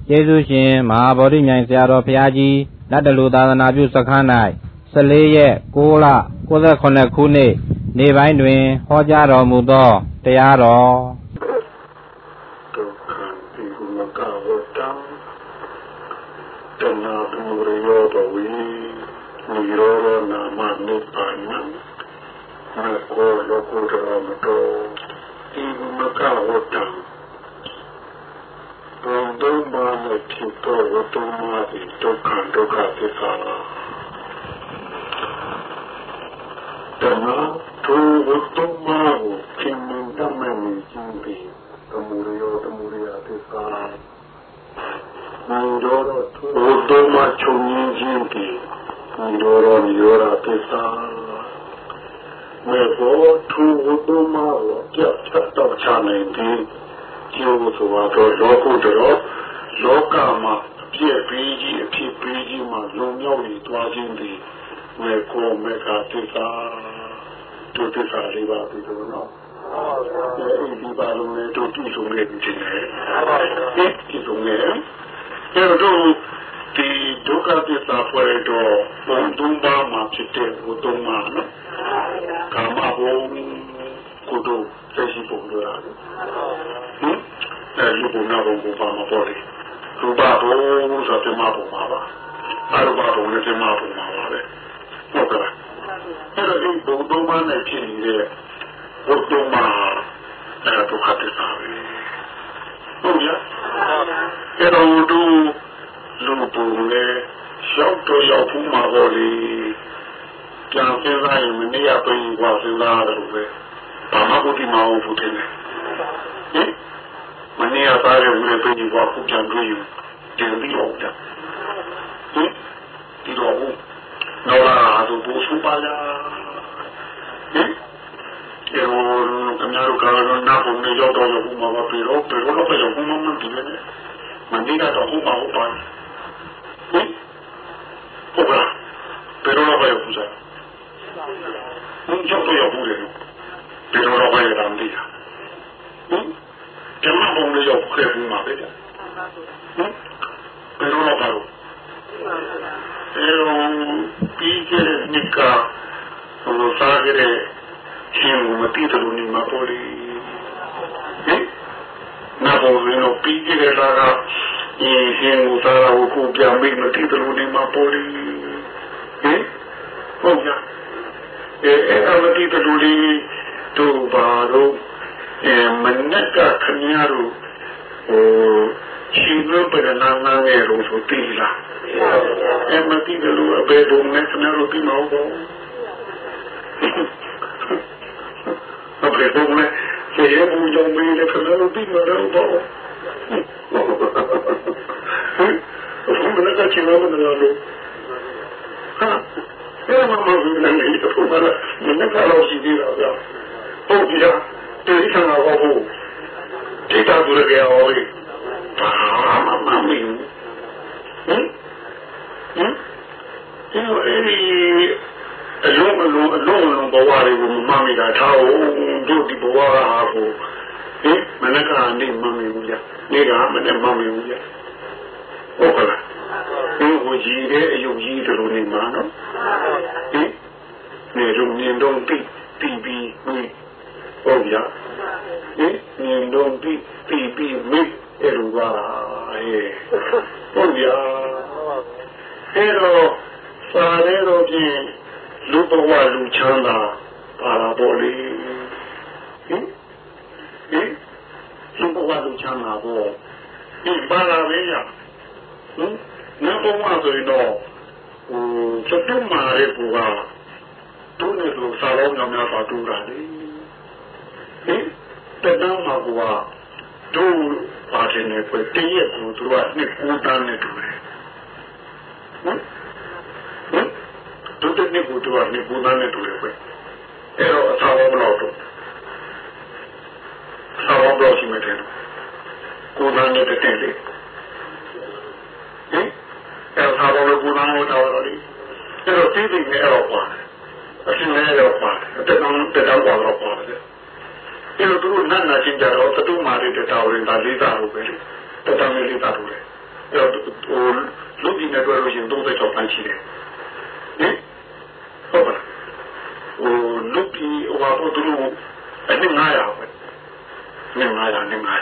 ကျေးဇူးရှင်မဟာဗောဓိမြိုင်ဆရာတော်ဘုရားကြီးလက်တလူသာသနာပြုစခန်း၌14 ရက် 9 လ 68 ခုနှစ်နေ့ပိုင်းတွင်ဟောကြားတော်မူသောတရားတော်ဒုက္ခဒီမကဝတ္တတဏှာသူရောဘဝိနိရောဓနာမနိဗ္ဗာန်မကောလောကုတ္တရမတောဒီမကဝတ္တဘုံသုံးပါးနဲ့ဖြစ်သောဝတ္တမတိဒုက္ခသစ္စာတဏှာသူဝတ္တမကိုခင်မင်တတ်မဲ့နေခြင်းပြီးသမှုရောသစ္စာနိရောဓဝတ္တမချုပ်ငြိမ်းခြင်းပြီးနိရောဓသစ္စာမေဘောသူဝတ္တမကိုပြတ်တော့ချနိုင်ပြီးကျိုးဆိုတော့လောကုတ္တရောလောကမှာအပြည့်ပေးကြီးအဖြစ်ပေးကြီးမှာလုံမြောက်နေသွားခြင်းသည်မေကောမေဃသစ္စာဒုသစ္စာလေးပါပြီလို့နော်ဒီပါလုံးနဲ့တို့ကြည့်ဆုံးနေပြီတင်တယ်ဒီဆုံးနေတယ်တို့ဒီဒုက္ခသစ္စာဖွယ်တော့ဘုံသုံးပါးမှာဖြစ်တဲ့ဘုံသုံးပါးနော်ကာမဘုံကုသိုလ်သိရှိပုံလို့ရတယ်လူဘုံနာဘုံပါမှာပေါ့လေရူပဘုံဆိုတဲ့မှာပုံပါပါအရူပဘုံနဲ့တဲ့မှာပုံပါပါပဲဟုတ်ကဲ့အဲ့တော့ဒီဘုံသုံးပါးနဲ့ဖြစ်နေတဲ့ဘုံသုံးပါးဒုက္ခသစ္စာပဲဟုတ်ကြအဲ့တော့တို့လူပုံနဲ့ရောက်တော့ရောက်ဘူးမှာပေါ့လေကြံစဉ်းစားရင်မနေ့ကပြင်ကစဉ်းစားရတယ်ပဲဘာမှဘုဒ္ဓမဟုတ်ဘူးတဲ့ဟင်မနေ့ကသားရဲ့ဝင်ပြင်ကခုကြံတွေ့ယူတင်ပြီးတော့ဟင်ဒီတော့နော်လာတို့ဘုစုပါလားဟင်ဒီလိုကများတို့ကတော့နားပုံနဲ့ရောက်တော့ဘူးမှာပါပြီးတော့တော့ပဲရောက်မှမပြီးနေမနေ့ကတော့ဟုတ်ပါဟုတ်ပါဟုတ်ကဲ့ဘယ်တော့ပဲပူဇော်ဘုံကျော်ရဘူးလေဘယ်တော့ပဲရမ်းဒီကျမဘုံလေးရောက်ခဲ့ဘူးမှာပဲဘယ်တော့ပဲပြီးခဲ့တဲ့နှစ်ကဘုလိုစားကြတဲ့ရှင်မတိတလူနေမှာပေါ်လေနာဘုံလေးတော့ပြီးခဲ့တဲ့လာကဒီရှင်ကိုသာကိုပြန်ပြီးမတိတလူနေမှာပေါ်လေဟုတ်ကြအဲ့အမတိတလူလေးတို့ပါတော့မနက်ကခင်ဗျားတို့ရှင်လို့ပြန်နာနေလို့ဆိုတိလားအဲ့မတိတလူအဘယ်ဘုံနဲ့ခင်ဗျားတို့ပြီးမဟုတ်ဘူးအဘယ်ဘုံနဲ့ကျေဘုံကြောင့်ပြီးလည်းခင်ဗျားတို့ပြီးမတော့ဘူးဘယ်လိုချင်လို့မလို့ဟာအဲ့မှာမဟုတ်ဘူးလည်းဒီတော့ဘာလဲမနေ့ကတော့ရှိသေးတာဗျဟုတ်ပြီလားဒီဆောင်တော့ဘူးဒီတော့ဘယ်လိုပြောလဲမမင်းဒီလိုအဲ့ဒီအလုံးဘဝတွေကိုမမိတာထားတို့ဒီဘဝကဟာကိုမနေ့ကနေမမီဘူးကြာနေ့ကမနေ့မမီဘူးကြာဟုတ်ကဲ့ဒီကိုကြီးတဲ့အယုတ်ကြီးတို့နေမှာနော်နေရုံမြင်တော့ပြီးဟုတ်ကြမြင်တော့ပြီးမိအဲ့လိုပါဟုတ်ကြအဲ့တော့စာရဲတော့ပြင်လူဘဝလူချမ်းသာပါလာပေါ့လေလူဘဝလူချမ်းသာပေါ့ဒီပါလာပဲရနောက်ဘဝဆိုရင်တော့ချက်တူမာရဲ့ဘူကတို့နဲ့လူစားလုံးများပါတူတာလေတဲ့တော့မှာဘူကတို့ပါတယ်နဲ့ပဲတည့်ရဲ့ကိုသူကနှစ်ကိုတန်းနဲ့တူတယ်တို့တဲ့နှစ်ကိုသူကနှစ်ကိုတန်းနဲ့တူတယ်ပဲအဲ့တော့အသာဘလောက်တော့အသာဘလောက်ရှိမှတယ်ကိုတန်းနဲ့တဲ့တယ်အဲ့ဒါဘာလို့ကိုယ်တော်တော်တော်လေးအဲ့တော့သိသိနဲ့အဲ့တော့ပါတယ်အရှင်လည်းတော့ပါတယ်တက်တော့တော့ပါတယ်အဲ့လိုသူတို့နာချင်းကြတော့တူမာရီတဲ့တော်ရင်ဒါလေးသားလို့ပဲတက်တော်လေးသားလို့လေလူကြီးနဲ့တွေ့လို့ရှိရင်36တန်းရှိတယ်ဟင်ဟုတ်ပါလူကြီးဟိုသူတို့အနည်း900ပဲအနည်း900ကိုဟိုက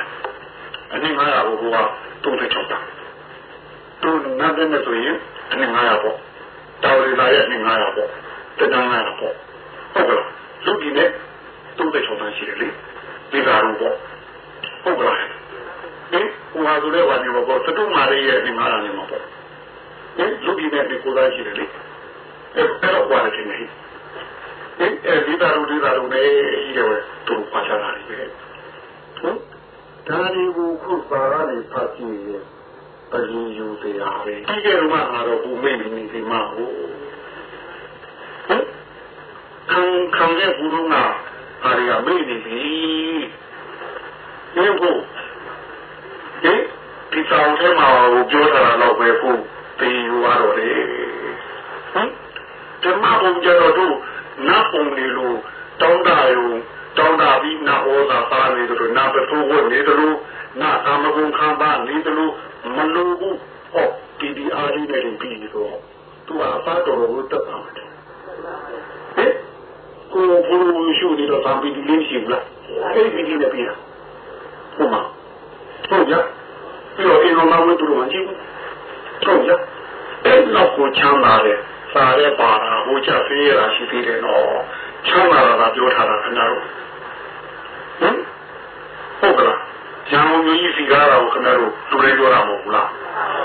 36တန်းသူနားတဲ့ဆိုရင်အနည်း900ပေါ့တော်ရီလာရဲ့အနည်း900ပေါ့တန်း900ပေါ့ဟုတ်ကဲ့လူကြီးနဲ့36တန်းရှိတယ်လေဒီကားတော့ဟုတ်ကဲ့ဟင်ဟိုဟာဆိုတဲ့ဝါဒီဘောစတုမာရီရဲ့အနည်း900နေမှာပေါ့လူကြီးနဲ့ဒီကိုယ်သားရှိတယ်လေအဲ့တော့ဘာလဲနေဒီတာလူနဲ့ဤတယ်သူပါချတာလေဟုတ်ဒါဒီကိုခုပါရနေဖတ်ကြည့်ရင်ပရင်ယူတရားပဲဒီကဲတော့မှတော့ဘူမိတ်နေဒီမှာဟုတ်ခံတဲ့ဘူရုံကဟာရမိတ်နေပြီဒီကိုဒီဆောင်ထဲမှာပြောထားတာတော့ပဲခုဒီယူရတော့လေဓမ္မဘုံကြတော့သူနတ်ပုံနေလို့တောင်းတာပြီးနတ်ဩဇာပါနေတယ်နတ်ပထိုးဝင်နေတယ်နတ်အာမဂုံခံပါနေတယ်မလို့ဘူးဟောဒီအားလေးနဲ့ပြီးတော့သူကအပါတော်ကိုတက်တာတယ်ကိုဘုရားရှိခိုးတော့သံပီဒီလေးရှိဘူးလားအဲ့ဒီကြီးနဲ့ပြီးတာဟုတ်မှာဟုတ်ကြပြီးတော့အိမ်တော်မှာဝင်သူတို့မှကြည့်ဘူးဟုတ်ကြအဲ့တော့ကိုချမ်းသာတယ်စားရဲပါတာဟိုချက်ဖေးရတာရှိသေးတယ်နော်ချမ်းသာတာပြောထားတာခင်ဗျားတို့ဟုတ်ကလားရန်ကုန်ကြီးစီကားတာကိုခင်ဗျားတို့လူတွေပြောတာမဟုတ်ဘူးလား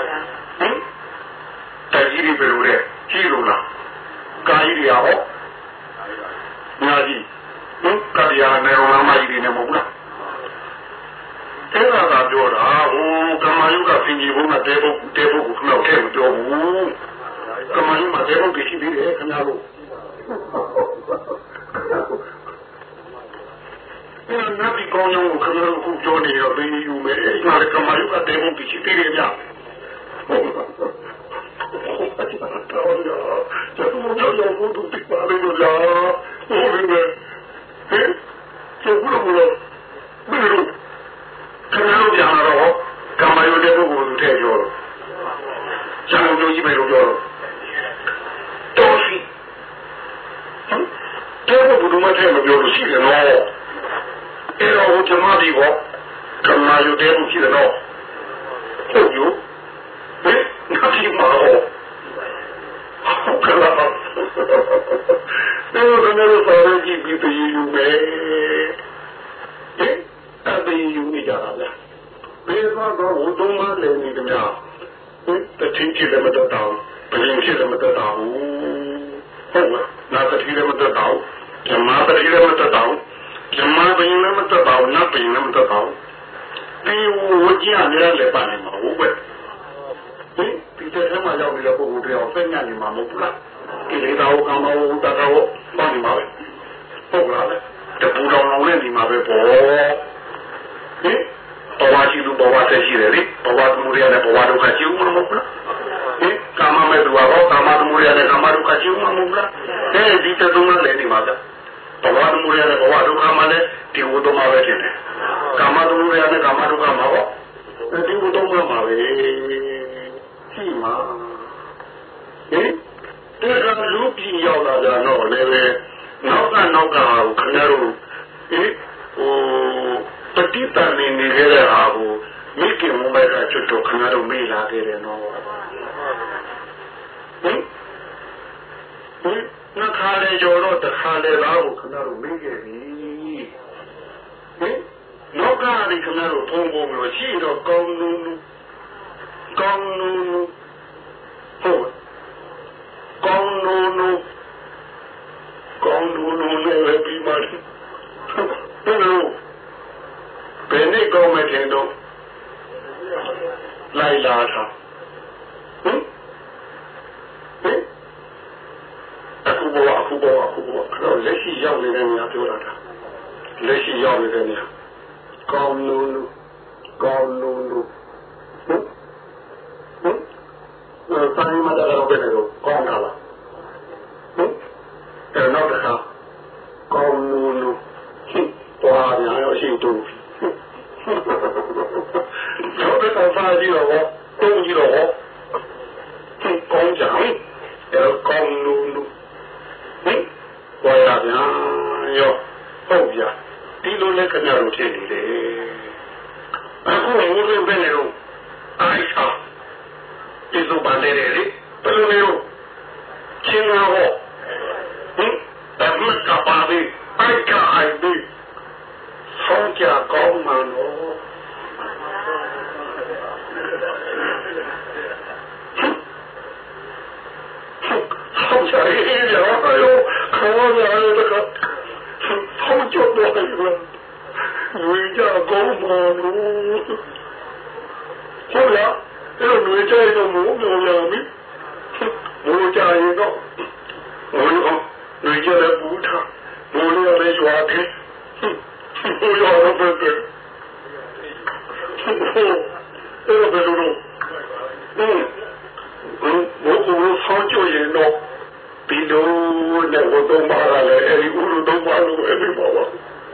တိုက်ကြီးတွေပြောတဲ့ကြီးလို့လားကာကြီးတွေရောညာကြီးကဗျာနေရောမကြီးတွေနဲ့မဟုတ်လားအဲ့ဒါကပြောတာဟိုကမာယုကပြင်ကြီးဘုံကတဲဖို့ကိုခဏထဲမပြောဘူးကမာယုမှာတဲဖို့ရှိသေးတယ်ခင်ဗျားတို့နတ်ဒီကောင်းကိုခဏခုပြောနေတော့ဘယ်ယူမယ်အဲ့ဒါကမာယုကတဲဖို့ရှိသေးတယ်ဗျာဟုတ်ကဲ့ကျတော့ဘုဒ္ဓတိပါလေလို့လားဟုတ်ပြီမဲ့ဟဲ့ကျဘုရားဘယ်လိုခဏလို့ပြန်လာတော့ကမာယုတဲ့ပုဂ္ဂိုလ်သူထည့်ပြောတော့ကျန်လို့ကြီးပဲလို့ပြောတော့တော်စီတဲ့ဘုဒ္ဓမထဲမပြောလို့ရှိတယ်နော်အဲ့တော့ဓမ္မဒီဘောကမာယုတဲ့ပုဂ္ဂိုလ်ရှိတယ်နော်ဟုတ်ယူဟဲ့ငါဒီမှာဟုတ်ကဲ့လားတော့ကတော့ပါရကြီးပြီးပြီးယူမယ်အဲ့ဒါယူနေကြတာလားဘယ်တော့ဘုသုံးမလည်းနေကြများတတိချလည်းမတတ်တော့ဘယ်ရင်ချလည်းမတတ်တော့ဟုတ်လားနာတတိလည်းမတတ်တော့ဇမတတိလည်းမတတ်တော့ဇမဘယ်လည်းမတတ်တော့နတ်ဘယ်လည်းမတတ်တော့ဒီဝကြီးအများလည်းပါနေမှာဟုတ်ပဲဒီတဲ့ထဲမှာရောက်နေတဲ့ပုဂ္ဂိုလ်တွေအောင်ဆက်ညနေမှာမဟုတ်ဘူးလားဒီလေသာကိုကံမဟုတ်တတ်တော့ပါနေမှာပဲဟုတ်လားတပူတော်လုံးနဲ့ဒီမှာပဲပေါ့ဘဝရှိသူဘဝသက်ရှိတယ်လေဘဝသမုဒယနဲ့ဘဝဒုက္ခရှိဦးမလို့မဟုတ်လားကာမမဲ့သူကတော့ကာမသမုဒယနဲ့ကာမဒုက္ခရှိဦးမလို့မဟုတ်လားဒီတသုံးလည်းနေမှာကဘဝသမုဒယနဲ့ဘဝဒုက္ခမှာလည်းဒီဝတ္တမပဲဖြစ်တယ်ကာမသမုဒယနဲ့ကာမဒုက္ခမှာပေါ့ဒီဝတ္တမမှာပဲရှိမှာဒီကလူပြည်ရောက်လာကြတော့လည်းပဲနောက်ကဟာကိုခဏတော့ပฏิတန်နေခဲ့တဲ့ဟာကိုမိခင်မမဲကချွတ်တော့ခဏတော့မေးလာခဲ့တယ်နော်နှခါလေကျော်တော့တခါလေသားကိုခဏတော့မေးခဲ့ပြီနောက်ကဒီခဏတော့ထုံးပုံလို့ရှိတော့ကောင်းနူးဟုတ်ကောင်းနူးလည်းပြီးပါလိမ့်ဘယ်နဲ့ကောင်းမယ်ထင်တော့လိုက်လာတာအခုဘောတော့လက်ရှိရောက်နေတဲ့နေရာပြောတာလက်ရှိရောက်နေတဲ့နေရာကောင်းလို့တိုင်းမှာတော့ဘယ်လိုကောင်းတာလားအဲ့နောက်တစ်ခါကောင်းလို့သွားရအောင်ရှိတူတော့တော့စားကြည့်တော့တုံးကြည့်စုပန်တဲ့လေဘယ်လိုလဲချင်းလာဟောတမတ်ကပါလေအိုက်ကအိုက်ဒီဆောင်းကြကောင်းမှန်တော့ဆောင်းကြရေးရအောင်ခေါ်ရတယ်တကဆောင်းကြတော့တယ်ဝိကြကောင်းမှန်လို့ဟုတ်လားအဲ့လိုဝိကြရတော့မိုးမြော်ရမည်မိုးကြရင်တော့ဝိကြလည်းဘူးထားမိုးလည်းရွာတယ်ဘုရားတော်ဘယ်လိုဘယ်လိုဘုရားဆောင်းကြရင်တော့ဒီလိုနဲ့ဘုတော်မှာလည်းအဲဒီဥရုတော်မှာလို့အဲဒီပါပါ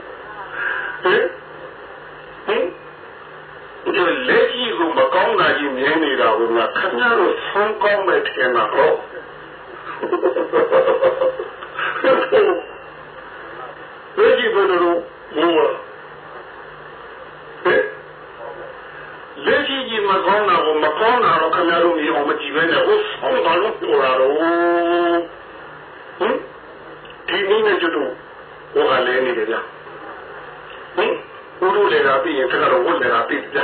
ဒီလက်ကြီးကမကောင်းတာကြီးမြင်နေတာကခင်ဗျားတို့ဆောင်းကောင်းမဲ့ထင်တာဟောလက်ကြီးဘယ်လိုမို့လက်ကြီးမကောင်းတာကိုမကောင်းတာတော့ခင်ဗျားတို့မြင်အောင်မကြည့်ပဲနဲ့ဟိုဆောင်းဘာလို့ပြောတာတော့ဒီနည်းနဲ့ကျွတ်တော့ဟိုကလည်းနေတယ်ဗျဘုလိုလေတာပြီးရင်ခင်ဗျားတို့ဝတ်လေတာပြီးဗျ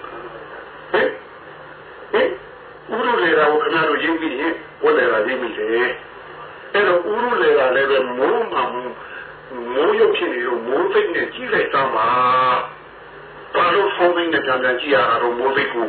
ဥရုလေတာကိုခင်ဗျားတို့ရင်းပြီးရင်ဝတ်လေတာရင်းပြီးလေအဲ့တော့ဥရုလေတာလည်းပဲမိုးမှမိုးရုပ်ဖြစ်နေတော့မိုးသိမ့်နဲ့ကြီးလိုက်သားပါဘာလို့ဖုန်းသိမ့်နဲ့ပြန်ပြန်ကြည့်ရတာတော့မိုးသိမ့်ကို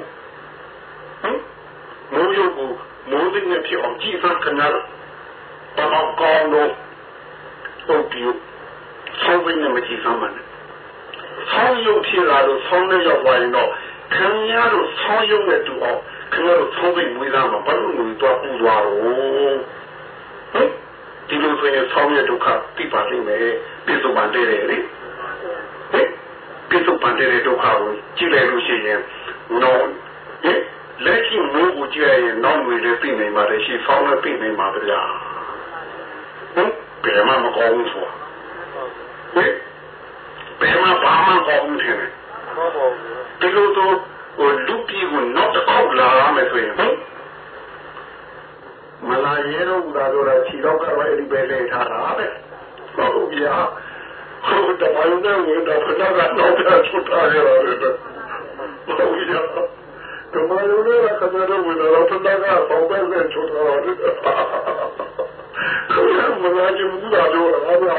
မိုးရုပ်ကိုမိုးသိမ့်နဲ့ဖြစ်အောင်ကြည့်သားခင်ဗျားတို့ဘာမှကောင်းတော့ဟုတ်ပြီဖုန်းသိမ့်နဲ့မကြည့်သားမှန်းဆောင်းရုပ်ဖြစ်လာတော့ဆောင်းနဲ့ရောက်သွားရင်တော့ခင်ဗျားတို့ဆောင်းရုပ်နဲ့တူအောင်ခင်ဗျားတို့ဆောင်းသိမ့်မွေးသားမှာဘာလို့ငွေတော့ပူသွားတော့ဒီလိုဆိုရင်ဆောင်းရဒုက္ခသိပါလိမ့်မယ်ပြစ္ဆုတ်ပန်တဲ့လေပြစ္ဆုတ်ပန်တဲ့ဒုက္ခကိုကြည့်လိုက်လို့ရှိရင်တော့လက်ရှိမိုးကိုကြည့်ရရင်နောက်ငွေလည်းသိနေမှာလေရှိဆောင်းလည်းသိနေမှာဗျာဘယ်မှမကောင်းဘူးဆိုဘယ်မှဘာမှကောင်းဘူးထင်တယ်ဒီလိုတော့လူပြည်ကိုနောက်တစ်ခေါက်လာရမယ်ဆိုရင်မလာရဲတော့ဘူးလားတော့ခြေတော့ကတော့အဲ့ဒီပဲလေထားတာပဲဟုတ်ပြီဟာဟိုတမယုံနဲ့ဝင်တော့ဖတာကတော့ထွက်ထားရတာလေဟုတ်ပြီဟာတမယုံနဲ့ကကတော့ဝင်တော့ဖတာကပေါက်ပဲထွက်ထားတာလေကိုယ်ကမလာချင်ဘူးလားတော့ဟာဗျာ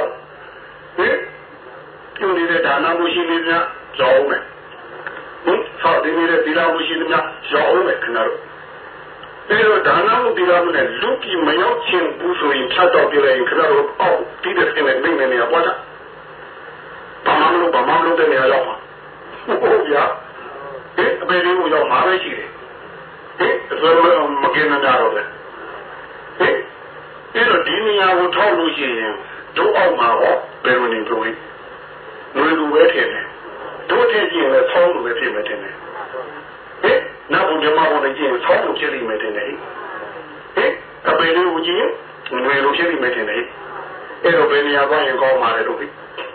ကျိုးနေတဲ့ဒါနမှုရှိနေများကြောင်းမယ်ဆောက်နေတဲ့ဒီလာမှုရှိနေများကြောင်းမယ်ခင်ဗျားတို့အဲ့တော့ဒါနမှုဒီလာမှုနဲ့လူကြီးမရောက်ချင်းဘူးဆိုရင်ဖြတ်တော့ပြလိုက်ရင်ခင်ဗျားတို့အောက်ဒီတဲ့နေနေပေါ်တာဘာမှမလုပ်တဲ့နေရာရောက်မှာဟုတ်ဗျာအပေလေးကိုရောက်မှာပဲရှိတယ်အဲ့ဒါမကင်းနေတာတော့ပဲအဲ့တော့ဒီနေရာကိုထောက်လို့ရှိရင်တို့အောက်မှာဟောဘယ်လိုနေကြလဲငွေလူပဲထင်တယ်တို့ထည့်ကြည့်ရင်လည်းဆောင်းလူပဲဖြစ်မယ်ထင်တယ်နောက်ဘုရားမဘုရားကြည့်ရင်ဆောင်းလူဖြစ်လိမ့်မယ်ထင်တယ်အပေလေးကိုကြည့်ရင်ငွေလူဖြစ်လိမ့်မယ်ထင်တယ်အဲ့တော့ဘယ်နေရာသွားရင်ကောင်းမှာလဲတို့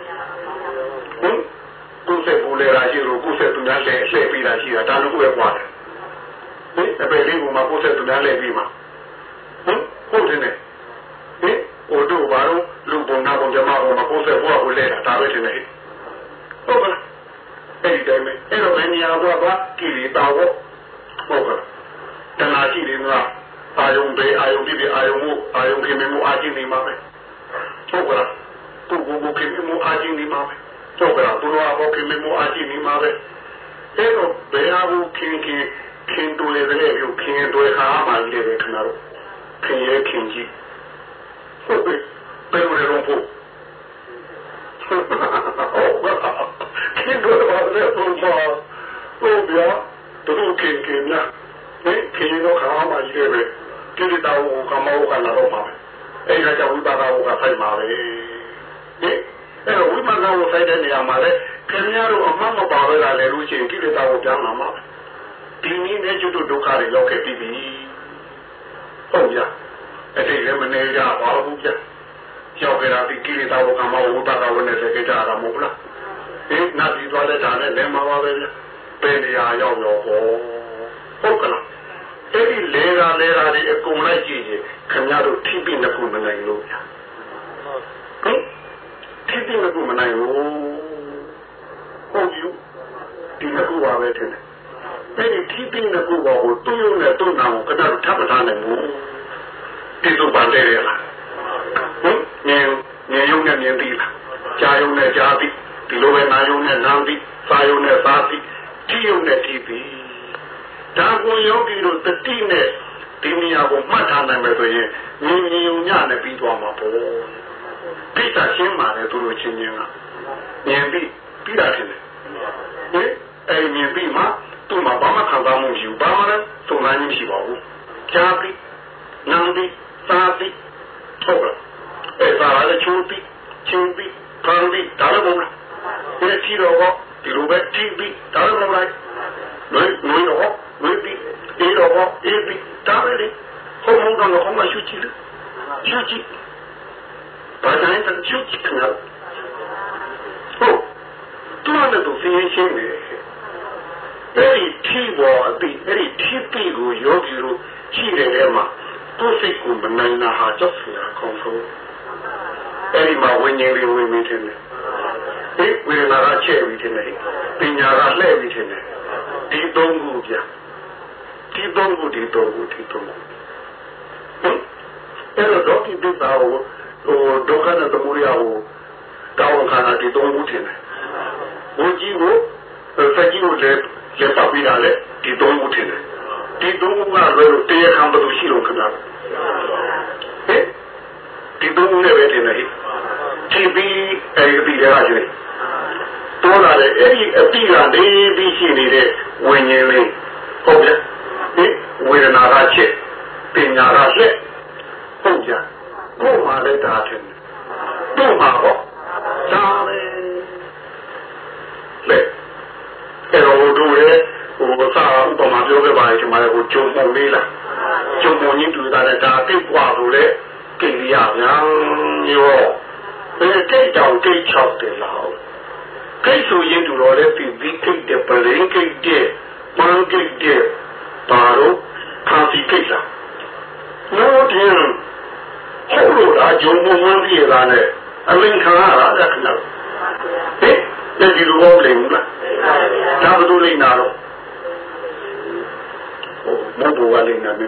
ကုသပူလေရာရှိလို့ကုသသူများလဲလှည့်ပြီးတာရှိတာဒါလည်းပဲပွားတယ်အပေလေးကမှကုသသူများလဲပြီးမှာဟုတ်တယ်နဲ့ဟိုတို့ဘာလို့လူပုံနာပုံကြမပုံမကုသဘွားကိုလဲတာဒါပဲတင်နေဟုတ်ကဲ့အဲ့ဒီတိုင်းပဲအဲ့တော့ဘယ်နေရာဘွားကကိလေသာကိုဟုတ်ကဲ့တဏှာရှိတယ်ကအာယုံပေအာယုံပြအာယုံမှုအာယုံကိမေမှုအာจิနေမှာပဲဟုတ်ကဲ့သူကိုကိမေမှုအာจิနေမှာပဲဟုတ်ကဲ့သူတို့အကိမေမှုအာจิနေမှာပဲအဲ့တော့ဘယ်ဟာကိုခင်တူလေတဲ့ကိုခင်တွေဟာမှလည်းပဲခဏတော့ခင်ရဲ့ခင်ကြီးဟုတ်ကဲ့ဘယ်လိုလဲတော့ခင်တို့ဘာလဲတော့ဟုတ်ဗျာတို့ခင်များခင်တော့ခါမှကြီးတယ်ပဲကိလေသာကိုကမောကလာတော့မှာပဲအဲ့ဒါကြောင့်ဝိပါဒကိုကဖိုက်မှာပဲအဲ့တော့ဝိပါဒကိုဖိုက်တဲ့နေရာမှာလေခင်ဗျားတို့အမှတ်မပါပဲလားလေလို့ရှိရင်ကိလေသာကိုပြောင်းလာမှာပဲဒီနည်းနဲ့ကျွတ်ဒုက္ခတွေရောက်ခဲ့ပြီးပြီဟုတ်ဗျာအဲ့ဒီလည်းမနေရပါဘူးဗျာရောက်ကြတာဒီကိလေသာကိုကမောဝိပါဒဝင်နေတဲ့ကြတာမဟုတ်လားနာပြီးသွားတဲ့ဒါနဲ့လည်းမှာပါပဲဗျာပင်နေရာရောက်တော့ဟုတ်ကလားအဲ့ဒီလေသာကုံလိုက်ကြည့်ရင်ခင်ဗျားတို့ထိပိနှစ်ခုမနိုင်လို့ဗျာဟင်ထိပိနှစ်ခုမနိုင်ဘူးဟုတ်ယူဒီနှစ်ခုပါပဲထင်တယ်အဲ့ဒီထိပိနှစ်ခုကိုသူ့ရုံနဲ့သူ့နာကိုခင်ဗျားတို့ထပ်မထားနိုင်ဘူးဒီလိုပါလေရလားဟင်မြင်ရုံနဲ့မြင်ပြီးလားကြားရုံနဲ့ကြားပြီးဒီလိုပဲနာယုံနဲ့နာပြီးစားယုံနဲ့စားပြီးထိယုံနဲ့ထိပြီးဒါကိုယောဂီတို့တတိနဲ့ဒီနေရာကိုမှတ်ထားနိုင်မယ်ဆိုရင်မြင်မြင်ုံညနဲ့ပြီးသွားမှာပေါ့ပိဋကရှင်းပါလေသူတို့ချင်းချင်းကမြင်ပြီးတာထင်တယ်ဟင်အဲ့မြင်ပြီးမှသူ့မှာဘာမှခံစားမှုမရှိဘူးဘာမှလည်းသုံးနိုင်မရှိပါဘူးကြားပြီးနာပြီးစားပြီးဟုတ်လားအဲ့ဒါလည်းချိုးပြီးချင်းပြီးခံပြီးဒါလည်းမဟုတ်လားဒီထီတော့ဒီလိုပဲတီးပြီးဒါလည်းမဟုတ်လားနွေတော့ဝေးပြီးအေးတော့အေးပြီးဒါပဲလေဟိုတော့ဟောမရှိချီလို့ရှိချီဘာတိုင်းတချို့ချင်တယ်ဟုတ်သူလည်းသူသိရှင်းနေတယ်အဲ့ဒီထီပေါ်အပြီးအဲ့ဒီထီပြီးကိုယောဂီတို့ရှိတယ်ထဲမှာသူ့စိတ်ကိုမနိုင်တာဟာကြောက်စရာကောင်းဆုံးအဲ့ဒီမှာဝိညာဉ်လေးဝင်နေတယ်ဒီဝေဒနာကချဲ့ပြီးတယ်ပညာကလှည့်ပြီးတယ်ဒီသုံးခုပြဒီသုံးခုအဲ့တော့ဒီဒုက္ခဒုက္ခနဲ့သမုဒယကိုတောင်းခံတာဒီသုံးခုထင်တယ်ဘုကြီးကိုစက်ကြီးကိုလည်းပတ်ပြီးတာလေဒီသုံးခုထင်တယ်ဒီသုံးခုကလည်းတရားခံဘယ်လိုရှိလို့ခဏဟဲ့ဒီသုံးခုနဲ့ပဲထင်တယ်ဒီပြီးအဲ့ဒီတရားကျွေးတော်လာတယ်အဲ့ဒီအတိကနေပြီးရှိနေတဲ့ဝိညာဉ်လေးဟုတ်လားဒီဝေဒနာကချက်ပညာကလက်ဟုတ်ကြကိုယ်မှလည်းဒါထင်တယ်တို့မှာဟောဒါပဲလေအဲ့တော့တို့ရဲ့ဟိုစာဥပမာပြောခဲ့ပါရဲ့ဒီမှာကိုဂျုံပုံလေးလားဂျုံပုံကြီးတူတာလည်းဒါတိတ်กว่าလို့လေကိရိယာများရောဒီကိတ်တောင်ကိတ်ချောက်တယ်လားကိတ်ဆိုရင်တူတော့လေပြီးကိတ်တဲ့ပလင်းကိတ်တဲ့ပန်းကိတ်တဲ့ပါတော့ခါစီကိတ်လားလို့တင်ဟုတ်လို့ဒါဂျုံပုံမှန်ပြရတာနဲ့အလင်းခံရတာလက်ခဏဟဲ့ဒီလိုဘောလိမ့်မလားဒါဘယ်လိုလိမ့်တာတော့မဟုတ်ဘူးလိမ့်နေပြီ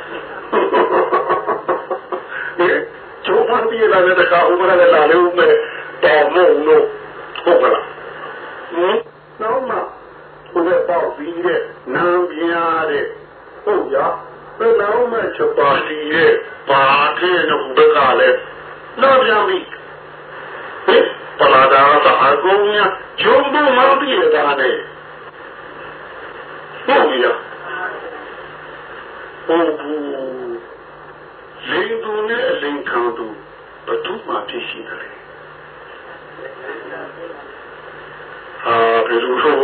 ဂျုံပုံပြရတာနဲ့တခါဥပဒေလာလို့မဲ့တော်မို့လို့ဟုတ်ကလားနောက်မှဘုရားပေါ့ပြီးတဲ့နာမ်ပြားတဲ့ဟုတ်ရဘယ်တော့မှချက်ပါတီရဲ့ပါတဲ့ဘုရားကလည်းနောက်ပြန်ပြီးပလာဒါကအကုန်ညာဂျုံတို့မှပြည့်တာနဲ့ဟုတ်ရဟုတ်ဘူးလိန်သူနဲ့အလိန်ခံသူဘယ်သူမှဖြစ်ရှိတယ်ဘယ်လိုဆို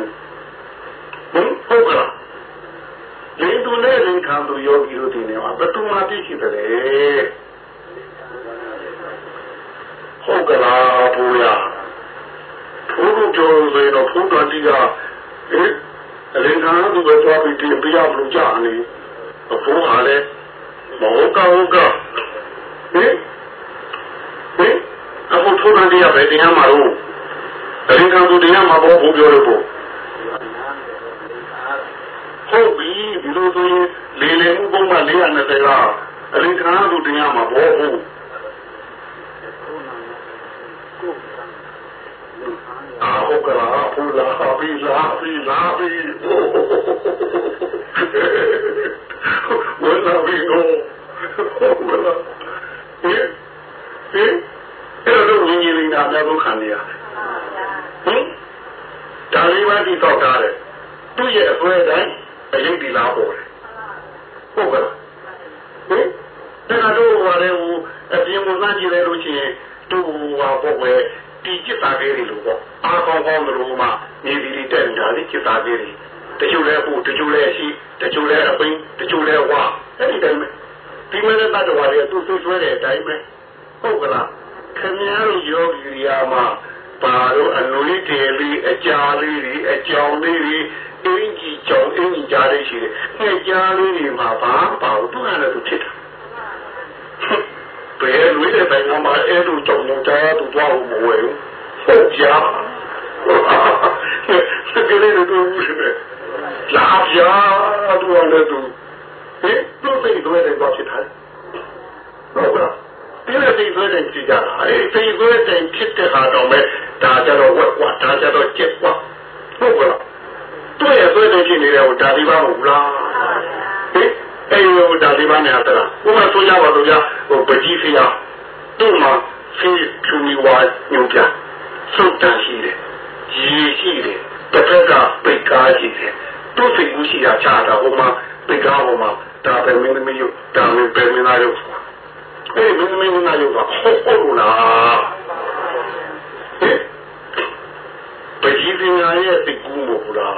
ဟုတ်ကလားလိန်သူနဲ့လိန်ခံသူယောဂီတို့ဒီနေမှာဘယ်သူမှဖြစ်ရှိတယ်ဟုတ်ကလားဘုရားဘုရားကျော်စေတော့ဘုရားတိကအလင်္ကာသူပဲသွားပြီးတင်ပြရမလို့ကြာနေဘုရားလည်းမဟုတ်ကအခုဘုရားတိကပဲတရားမှာတော့အလင်္ကာသူတရားမှာဘောဘုပြောလို့ပေါ့ဟုတ်ပြီဒီလိုဆိုရင်လေလေမှုပုံမှန်420ကအလင်္ကာသူတရားမှာဘောဟုတ်ဟုတ်ကလားဘုရားပြီးလာပြီးဝမ်းလာပြီးတော့ဟုတ်လားအဲ့တော့ဝင်ရင်လည်းအများဆုံးခံနေရတယ်ဒါလေးပါတိတော့တာတယ်သူ့ရဲ့အစွဲတိုင်းအရင်ဒီလာပေါ်တယ်ဟုတ်ကလားဒါကတော့ဟိုလည်းအပြင်မှာစကြည့်လိုက်လို့ရှိရင်သူ့ဟာပေါ့ပဲဒီจิตသားလေးတွေလို့ပေါ့အားကောင်းကောင်းလို့မှနေပြီးတက်နေတာလေจิตသားလေးတွေတချို့လဲဖို့တချို့လဲရှိတချို့လဲအပိန်းတချို့လဲဝါအဲ့ဒီတိုင်းပဲဒီမဲ့တတ်တော်တွေကသူ့ဆွဲတဲ့အတိုင်းပဲဟုတ်ကလားခင်ဗျားတို့ယောဂီရာမှာပါတော့အနုလေးတေလေးအကြာလေးတွေအကြောင်းလေးတွေအင်းကြီးကြောင်အင်းကြီးကြားလေးရှိတယ်ငှက်ကြားလေးတွေမှာဘာပါဘူးသူကလည်းသူဖြစ်တာဘယ်လိုလဲတိုင်းမှာအဲ့လိုကြောင်တော့ကြားသူတော့မဝဲဘူးဟုတ်ကြစကလေးတို့ရှိတယ်လာပြာသူလည်းသူဟဲ့သူ့စိတ်တွေလည်းတော့ဖြစ်တယ်ဟုတ်ကဲ့ဒီလိုစိတ်တွေကြည့်ကြတာအဲ့စိတ်တွေဖြစ်တဲ့ဟာတော့မဲ့ဒါကြတော့ဝက်ကွာဒါကြတော့ကျက်ကွာဟုတ်ကဲ့တွေ့ရဆွဲနေဖြစ်နေတယ်ဟိုဒါဒီပါမဟုတ်လားဟဲ့အဲ့လိုဒါဒီပါနဲ့ဟာတာဥပမာဆိုကြပါလို့ကြာဟိုပကြီးဖျားသူ့မှာဖေးဖြူမီဝါညုံပြစုတ်တန်ရှိတယ်ရေရှိတယ်တစ်ဖက်ကပိတ်ကားရှိတယ်သူ့စိတ်ကူးရှိတာချတာဟိုမှာပိတ်ကားဟိုမှာဒါပဲမင်းမယုတ်ဒါပဲပဲမင်းသားယုတ်အဲ့ဒီမင်းသားယုတ်ကဟုတ်လားဟဲ့ပကြီးဖျားရဲ့စိတ်ကူးမဟုတ်လား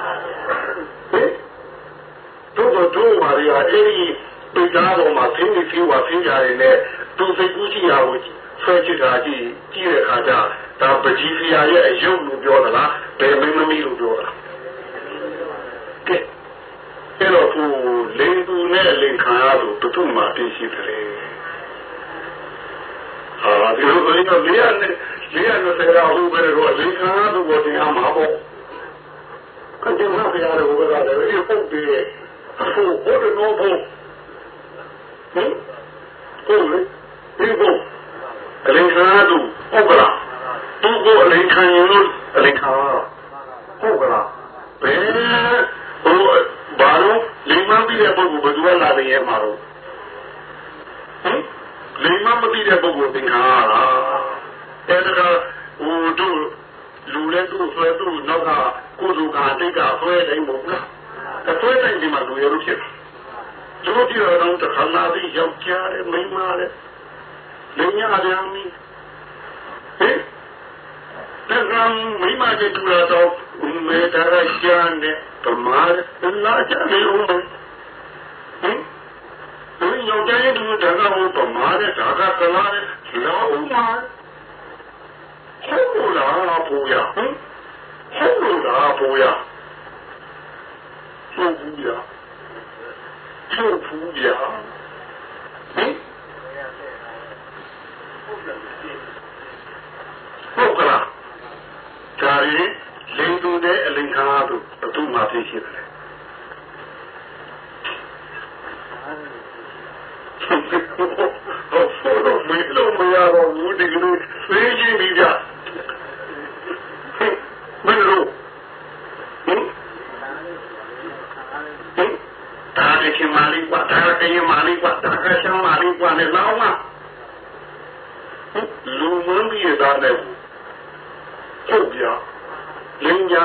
တို့ပါရအဲ့ဒီပိတ်ကားပေါ်မှာဖင်းပြီးဝါဖင်းကြတယ်နဲ့သူစိတ်ကူးရှိတာကိုဆွဲချစ်တာကြည့်တဲ့အခါကျဒါပကြီးဖျားရဲ့အယုတ်လို့ပြောသလားဘယ်မင်းသမီးလို့ပြောတာကဲအဲ့တော့သူလိန်သူနဲ့လိန်ခံရလို့ဘုသူ့မှာသိရှိတယ်ဟာဒီလိုဆိုရင်တော့လေးရနဲ့ဆရာဟိုဘယ်တော့လိန်ခံရလို့ဘောတင်အောင်မှာပေါ့ကနေမှာဖျားတယ်ဘုရားတယ်ဒီပုတ်တယ်ဟုတ်တယ်နော်ဘုဟင်ဟုတ်လေဒီဘုအလင်ခံရသူဟုတ်ကလားသူကိုအလင်ခံရင်လို့အလင်ခံရဟုတ်ကလားဘယ်ဟိုဘာလို့လိမ္မာပြီးတဲ့ပုဂ္ဂိုလ်ဘယ်သူကလာတယ်ရဲ့မှာတော့ဟင်လိမ္မာမပြီးတဲ့ပုဂ္ဂိုလ်သင်္ခါရအဲ့ဒါဟိုတို့လူလဲသူ့ဆွဲသူ့နောက်ကကိုယ်သူကတိတ်ကဆွဲတိုင်းမဟုတ်လားအဆွဲတိုင်းဒီမှာလူရလို့ဖြစ်တယ်တို့ကြည့်တော့တခါလာပြီးယောက်ျားရဲ့မိန်းမရဲ့လိမ်ညာပြန်ပြီဟင်တကယ်မိမကျတူလာတော့မေတ္တာကျမ်းနဲ့ပမာလာကြနေဦးဟင်ဒီယောက်ျားရဲ့သူတကယ်ဟိုပမာတဲ့ဒါကကလာတဲ့လောဦးမှာဟုတ်လားဘူရဟင်ဟုတ်လားဘူရဟုတ်ဘူးရဟုတ်ဘူးရဟင်ဟုတ်ကလားဒါရင်လိန်သူနဲ့အလင်္ကာတို့ဘသူမှသိရှိတယ်ဟုတ်တော့မင်းတို့မရတော့ဘူးဒီလိုသိချင်းပြီးကြမင်းတို့ဒါကချင်းမာလီကွာဒါကချင်းမာလီကွာဒါကရှမ်းမာလီကွာနဲ့လောင်းမလူမင်းပြီးရတာနဲ့ဟုတ်ပြလင်းကြံ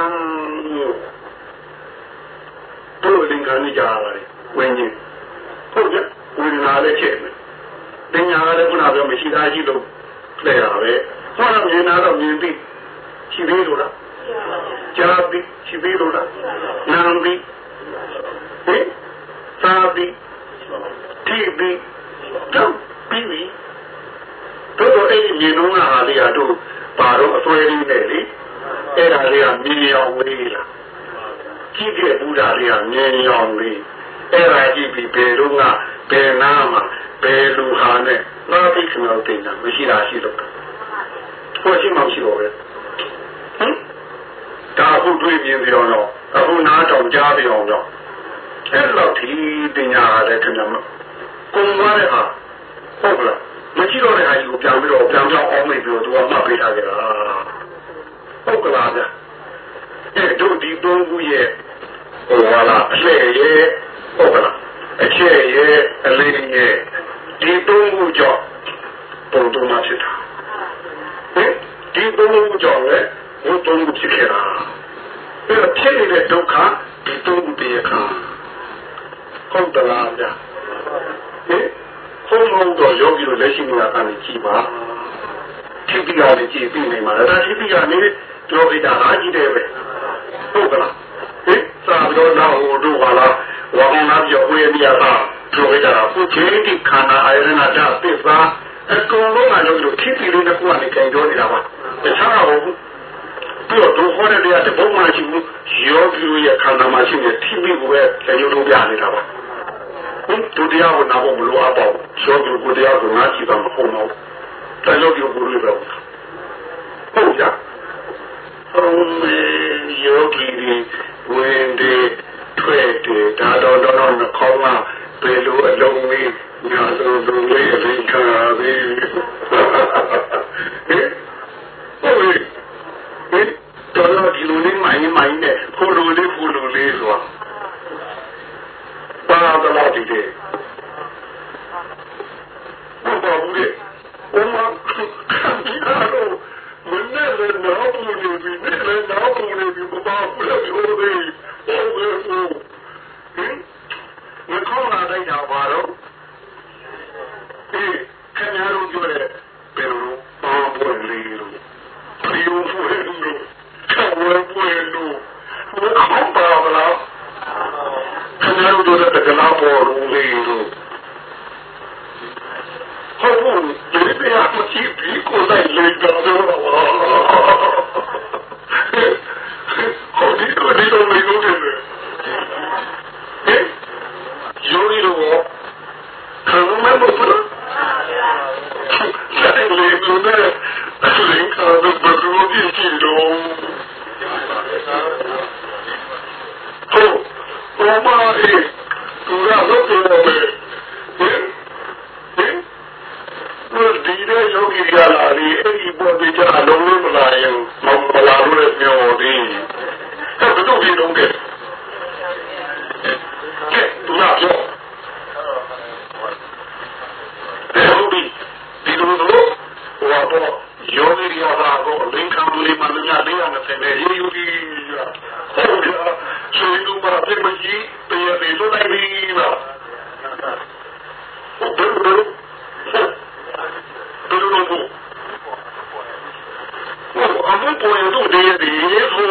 တို့လင်္ကာနေကြရတယ်ဝင်းကြီးဟုတ်ကြဝိညာဉ်လည်းချက်တယ်လင်းညာလည်းခုနပြောမရှိသားရှိလို့လဲရပဲဟောတော့မြင်တာတော့မြင်ပြီးရှိသေးလို့လားကြားပြီးရှိသေးလို့လားနားပြီးဟဲ့စားပြီးထိပြီးတော့ပြီးပြီတို့အဲ့ဒီမြင်တော့ဟာလေးဟာတို့ပါတော့အစွဲလေးနဲ့လေအဲ့ဒါလေးကမြင်ရောင်လေးလားကြည့်တဲ့ဘုရားလေးကမြင်ရောင်လေးအဲ့ဒါကြည့်ပြီးဘယ်တော့ကဘယ်နာမှာဘယ်လူဟာနဲ့နားပြီးခဏတင်တာမရှိတာရှိတော့ဟိုရှိမှရှိတော့ပဲဟင်ဒါအခုတွေ့ပြင်းပြီးတော့အခုနားတောင်ကြားပြီးအောင်တော့အဲ့လောက်ဒီပညာလည်းခင်ဗျာမကုံသွားတဲ့ဟာဟုတ်လားမကြည့်တော့တဲ့ဟာကြီးကိုပြန်ပြီးတော့ပြန်ပြောင်းအောင်မေ့ပြီးတော့သူကမှတ်ပေးထားကြတာဟုတ်ကလားဗျအဲ့တို့ဒီသုံးခုရဲ့ဟိုဟာလားအလှည့်ရဲ့ဟုတ်ကလားအကျဲရဲ့အလေးရဲ့ဒီသုံးခုကြောင့်ပုံတုံးမှဖြစ်တာဟင်ဒီသုံးခုကြောင့်လည်းဘုသုံးခုဖြစ်ခဲ့တာအဲ့ဒါဖြစ်နေတဲ့ဒုက္ခဒီသုံးခုတည်းခါဟုတ်တလားဗျဟင်ဘုံလုံးတော့ယောဂီတို့လက်ရှိနေတာကနေကြည်ပါထိပ်ပြီးရကြည်ပြီးနေမှာဒါထိပ်ပြီးရနေပြောပြတာအားကြီးတယ်ပဲဟုတ်ကလားဟင်စာပြောတော့ဟိုတို့ဟာလားဝါမနာပြောဝေးပြတာပြောပြတာကိုချင်းတိခန္ဓာအာရဏဓာတ်သစ္စာအကုန်လုံးကယောဂီတို့ထိပ်ပြီးလေးတစ်ခုကနေကြင်ပြောနေတာပါတခြားတော့ပြီးတော့ဒုဟောတဲ့တရားတပုံမှန်ရှိဘူးယောဂီရဲ့ခန္ဓာမှာရှိတဲ့ထိမိကိုပဲလက်ရုပ်ထုတ်ပြနေတာပါဒုတရားကိုနာဖို့မလိုအပ်ပါဘူးယောဂီကိုတရားကိုငါကြည့်တာမဟုတ်တော့တယ်ယောဂီကိုလိုပဲဟုတ်ကြယောဂီဝင်တယ်ထွက်တယ်ဒါတော့နှခေါင်းကဘယ်လိုအလုံးလေးညာလိုလေးအရင်ခါပြီတော်ဒီလိုလေးမိုင်းနဲ့ဖိုလိုလေးဆိုတာပါတော့ဒီတဲ့ဘာဘူးလေအမဒီကတော့မနေ့ကနောက်ပူနေပြီဘာဘူးလဲဟိုဒီမခေါ်လာတဲ့ကြောင့်ပါတော့ခင်ဗျားတို့ပြောတဲ့ဘယ်လိုပေါ်ပေါ်လေးလို့ဒီလိုဖွင့်လို့ခေါ်လို့ဘယ်ခေါ်ပါမလားခင်ဗျားတို့ပြောတဲ့ကလာပေါ်လေးလို့ဟုတ်ဘူးဒီပြားမကြည့်ပြီးကိုယ်တိုင်လေးတော့ဟုတ်ဒီလိုလေးလို့ယောဂီတို့ခံမမဘူးဆက်လေးလို့နဲ့လင်္ကာတို့ဘယ်လိုကြည့်တော့ဟုတ်ဘာအေးသူကလုပ်တယ်ဒီတဲ့ယောဂီကလာပြီးအဲ့ဒီပေါ်ဒီကြအလုံးလုံးမလာရင်မလာလို့ပြောသေးတယ်ဘယ်လိုဖြစ်တော့လဲသူကပြောဒီလိုတော့ယောဂီရတာကိုလင်္ကာလေးမှလည်းလေးရမယ်နဲ့ယောဂီဟုတ်ကဲ့ဆိုရင်တော့ပြမကြီးတရားတွေလုပ်နိုင်ပြီလားဘယ်လိုအမှုပေါ်ရတော့ဒီဆို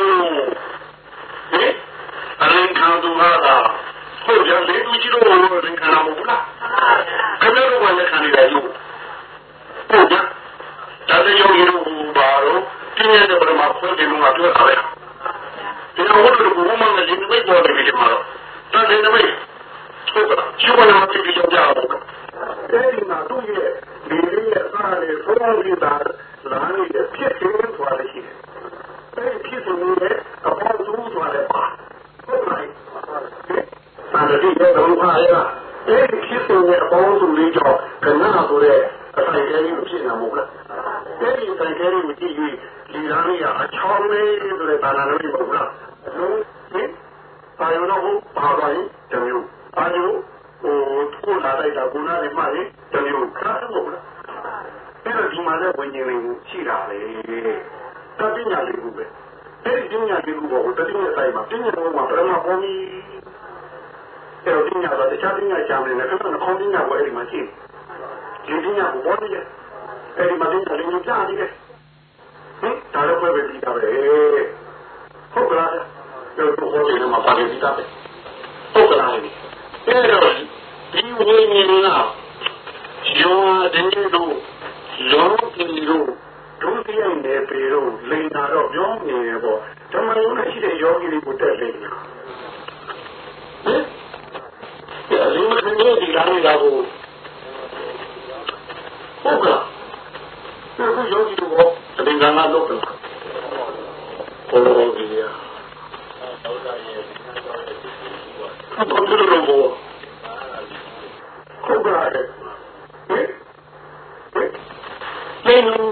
အရင်ကသူဟာဟုတ်ကြလေသူကြီးတို့ရင်ခံရမဟုတ်လားခင်ဗျားတို့ကလည်းခံရတယ်လို့ဟုတ်ကြဒါလည်းယောဂီတို့ဘာလို့ပြင်းရတဲ့ပရမခွင့်တယ်လို့ငါပြောတာပဲဒီလိုဟုတ်လို့ဘုမမလည်းဒီမိတ်ပေါ်နေပြီမှာတော့ဒါလည်းနမိတ်ဟုတ်ကဲ့ချိုးလာပြီးကြောက်ကြအောင်အဲဒီမှာသူ့ရဲ့ဒီလေးရဲ့အားနဲ့ဘုရားကြီးတာလာနေတဲ့ဖြစ်ခြင်းဆိုတာရှိတယ်အဲဒီဖြစ်ခြင်းရဲ့အပေါ်သူဆိုတာလည်းပါဟုတ်လားသာတိရဲ့ဘုရားရဲ့အဲဒီဖြစ်ခြင်းရဲ့အပေါ်သူလေးကြောင့်ကနနာဆိုတဲ့အဆိုင်ကလေးကိုဖြစ်နေမှာမဟုတ်လားအဲဒီအဆိုင်ကလေးကိုကြည့်ပြီးဒီလားလေးကအချောင်းလေးဆိုတဲ့ဘာသာလေးမဟုတ်လားအာယုံတော့ဘာပါရင်တမျိုးအာယုံကိုလာလိုက်တာကိုနားနဲ့မှရင်တမျိုးခါတော့မဟုတ်လားအဲ့တော့ဒီမှာလည်းဝิญဉ်လေးကိုရှိတာလေတတိညာလေးကိုပဲအဲ့ဒီညာလေးကိုတတိညာဆိုင်မှာပညာဘောမှာပရမဘောမီအဲ့တော့ပညာကတခြားပညာချမ်းနေတယ်ခဏခေါင်းပညာကိုအဲ့ဒီမှာရှိဒီပညာကိုဘောနေတယ်အဲ့ဒီမှာပညာလေးကိုကြားနေတယ်ဒါတော့ပဲပြီးတာပဲဟုတ်ကလားတော့ဘုရားရှင်မှာပါတယ်ပြီးတာပဲဟုတ်ကလားအဲ့တော့ဒီဝိညာဉ်ကယောတဲ့တို့လောကီတို့ဒုတိယနယ်ပေတို့လိန်တာတော့ပြောနေရပေါ့ဓမ္မယုံနဲ့ရှိတဲ့ယောဂီတွေကိုတက်လိမ့်မယ်ဒီလိုမျိုးဒီလားနေတာကိုဟုတ်ကဲ့ဒီယောဂီတို့ကတင်ကနာလုပ်တယ်ဘောကြီးရဘာလို့လဲဘောဟုတ်ကဲ့ဝိညာဉ်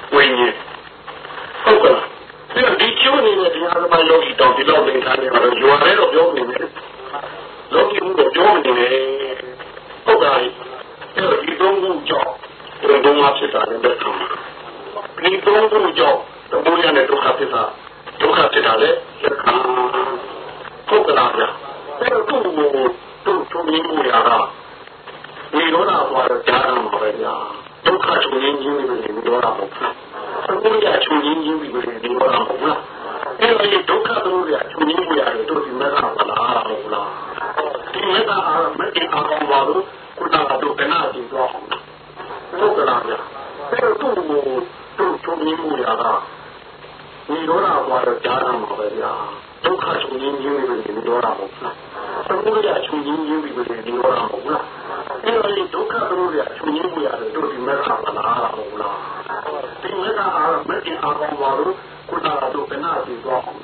ဟုတ်ကဲ့ဒီချိုးနေတဲ့တရားသမားယောဂီတောင်ဒီလောက်လင်ထားနေတော့ရွာရဲတော့ပြောနေတယ်လောကီမှုတော့ပြောနေတယ်ဟုတ်ကဲ့ဒီသုံးခုကြောင့်ဘုံမှာဖြစ်တာလည်းပဲဒီသုံးခုကြောင့်ဘုရားနဲ့ဒုက္ခဖြစ်တာလည်းလက်ခံဟုတ်ကဲ့လားအဲ့တော့သူ့မျိုးရတာဝိရောဓဘာသာကြားရမှာပဲညာဒုက္ခချုပ်ရင်းကြီးတွေဝိရောဓမဟုတ်ဘူးဘုရားချုပ်ရင်းကြီးတွေဝိရောဓမဟုတ်လားအဲ့ဒီဒုက္ခတို့ရချုပ်ရင်းတွေရတယ်တို့ဒီမဲ့ကပါလားဟုတ်လားဒီမဲ့ကမတိအောင်ပါလို့ကုသတာတို့ကနာကြည့်တော့ဟုတ်ကလားဗျအဲ့တော့သူ့ချုပ်ရင်းမှုရတာဒီတော့ကတော့ကြားရမှာပဲဗျာဒုက္ခချုပ်ရင်းရင်းနေပြီဒီတော့မဟုတ်လားသမုဒယချုပ်ရင်းရင်းပြီဒီတော့မဟုတ်လားအဲဒီဒုက္ခသမုဒယချုပ်ရင်းမှုရတယ်တို့ဒီမဲ့ခါမလားမဟုတ်လားဒီမဲ့ခါအားမဲ့ကျင်အားကောင်းပါလို့ခုနကတော့ဘယ်နာပြီးတော့ဟို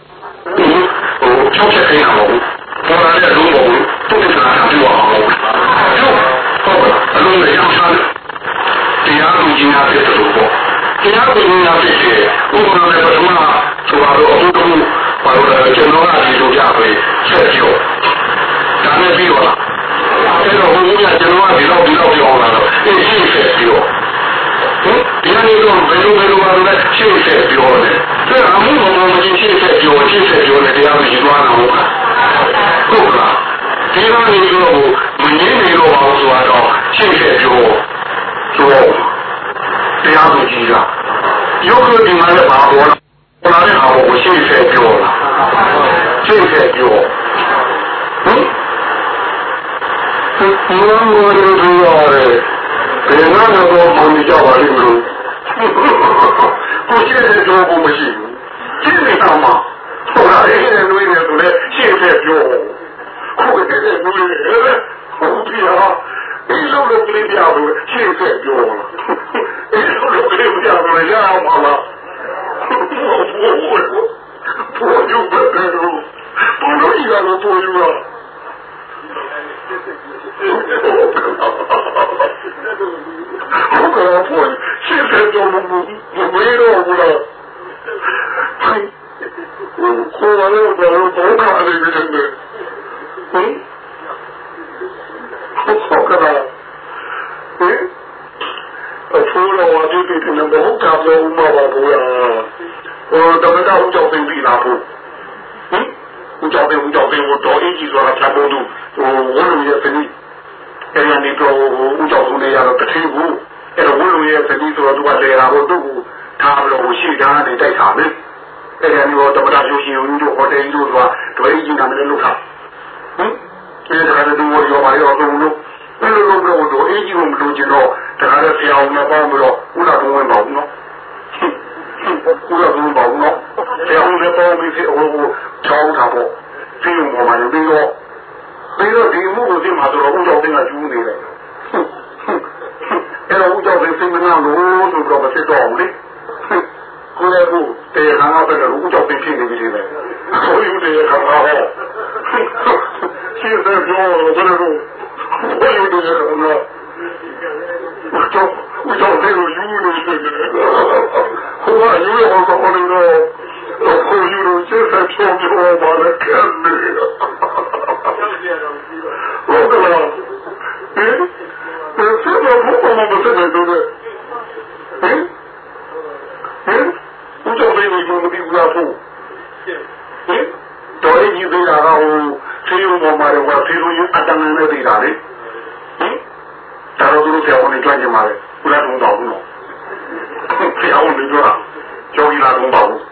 ချုပ်ချက်ခဲ့အောင်ပေါ်လာတဲ့လူကိုသူ့ကနားပြောအောင်ဟုတ်အလုံးနဲ့ရောက်စားတရားသူကြီးများဖြစ်တယ်လို့ပေါ့တရားသူကြီးများဖြစ်တယ်ဥပမာနဲ့ပထမဆိုတော့အမှုတစ်ခုဘာလို့ကျွန်တော်ကဒီလိုကြပဲဆက်ပြောဒါနဲ့ပြီးတော့အဲ့တော့ဘုရားကျွန်တော်ကဒီလောက်ပြောအောင်လာတော့ရှင်းဆက်ပြောဒီနေ့တော့ဘယ်လိုပါလဲရှင်းဆက်ပြောတယ်ဒါအမှုတော်မကြီးရှင်းဆက်ပြောတယ်တရားသူကြီးသွားတာဟုတ်လားဟုတ်လားဒီလိုမျိုးတော့မငြင်းနေတော့ပါဘူးဆိုတော့ရှင်းဆက်ပြောဆိုတရားသူကြီးကရုပ်ရည်ဒီမှာလည်းပါပေါ်လာတဲ့ဟာကိုရှင်းဆက်ပြောတာရှင်းဆက်ပြောဘုရားတော်တို့ရတယ်ဘယ်နာတော့ဘုန်းကြီးကြောက်ပါလိမ့်မလို့ကိုရှင်းဆက်ပြောဖို့မရှိဘူးရှင်းနေတာမှဟုတ်လားအဲ့ဒီလူတွေဆိုလည်းရှင်းဆက်ပြောကိုယ်တည်းကလူတွေဟုတ်ပြီဟာဒီလိုလိုကလေးပြလို့ရှင်းဆက်ပြောလာဒီလိုလိုကလေးပြလို့ရအောင်ပါလားပို့ယူပဲလို့ပို့လို့ရလို့ပို့ယူတော့ဟုတ်ကဲ့ပို့ရှင်းဆက်ပြောလို့မရတော့ဘူးလားဟိုကိုယ်လည်းတော့ဘောကလေးနေတယ်ဟင်ဟုတ်ကဲ့ဟင်အဖိုးတော်ဝါဒီတိနဲ့ဘောကပြောဦးမှာပါဘူးလားဟိုတမတာဦးကြောင့်ပြင်ပြီလားဘူးဟင်ဦးကြောင့်ပြင်တော့အင်းကြီးဆိုတာဖြတ်ဖို့တို့ဟိုဝလုံးရဲ့ဖနီအဲ့ဒီတော့ဦးကြောင့်သူနေရတော့တထင်းဘူးအဲ့တော့ဝလုံးရဲ့ဖနီဆိုတော့သူကလေလာဖို့သူ့ကိုထားလို့ရှိတာနေတိုက်တာပဲအဲ့ဒီတော့တမတာယူရှင်ဦးတို့ဟိုတယ်တို့ဆိုတာဒွေကြီးနာမည်လို့ခါဟင်ဒီကနေ့တို့ရောပါရောတော့လို့ဘယ်လိုလုပ်လို့အင်းကြီးကိုမလို့ကျင်တော့တခါတော့ဆရာအောင်နဲ့ပေါင်းပြီးတော့ဥလာကုန်းဝင်ပါဘူးနော်ဥလာကုန်းပါဘူးနော်ဆရာအောင်နဲ့ပေါင်းပြီးဟိုချောင်းတာပေါ့ပြီးုံပေါ်မှာပြီးတော့ဒီမှုကိုသိမှာဆိုတော့ဥကြောင့်တင်ကကျူးနေတယ်အဲ့တော့ဥကြောင့်တင်စိတ်မနာလို့ဆိုတော့မဖြစ်တော့ဘူးလေကိုယ်လည်းကိုတေခါငါပဲလို့ဥကြောင့်တင်ဖြစ်နေပြီလေကိုယ်ယူတေခါငါဟောရှင်းတယ်ပြောတော့ဘယ်လိုကိုယ်ယူတေခါငါ我找这个有了现在，后来有了我搞那个，后有了现在飘飘把它看的，我干嘛？现在我们现在都是，我找这个有的地方不，到底你这样啊？谁有我买的话，谁有阿当人的地方的？大家都是我们赚钱买的。不然懂保护了，不要我们说了，交易那懂保护。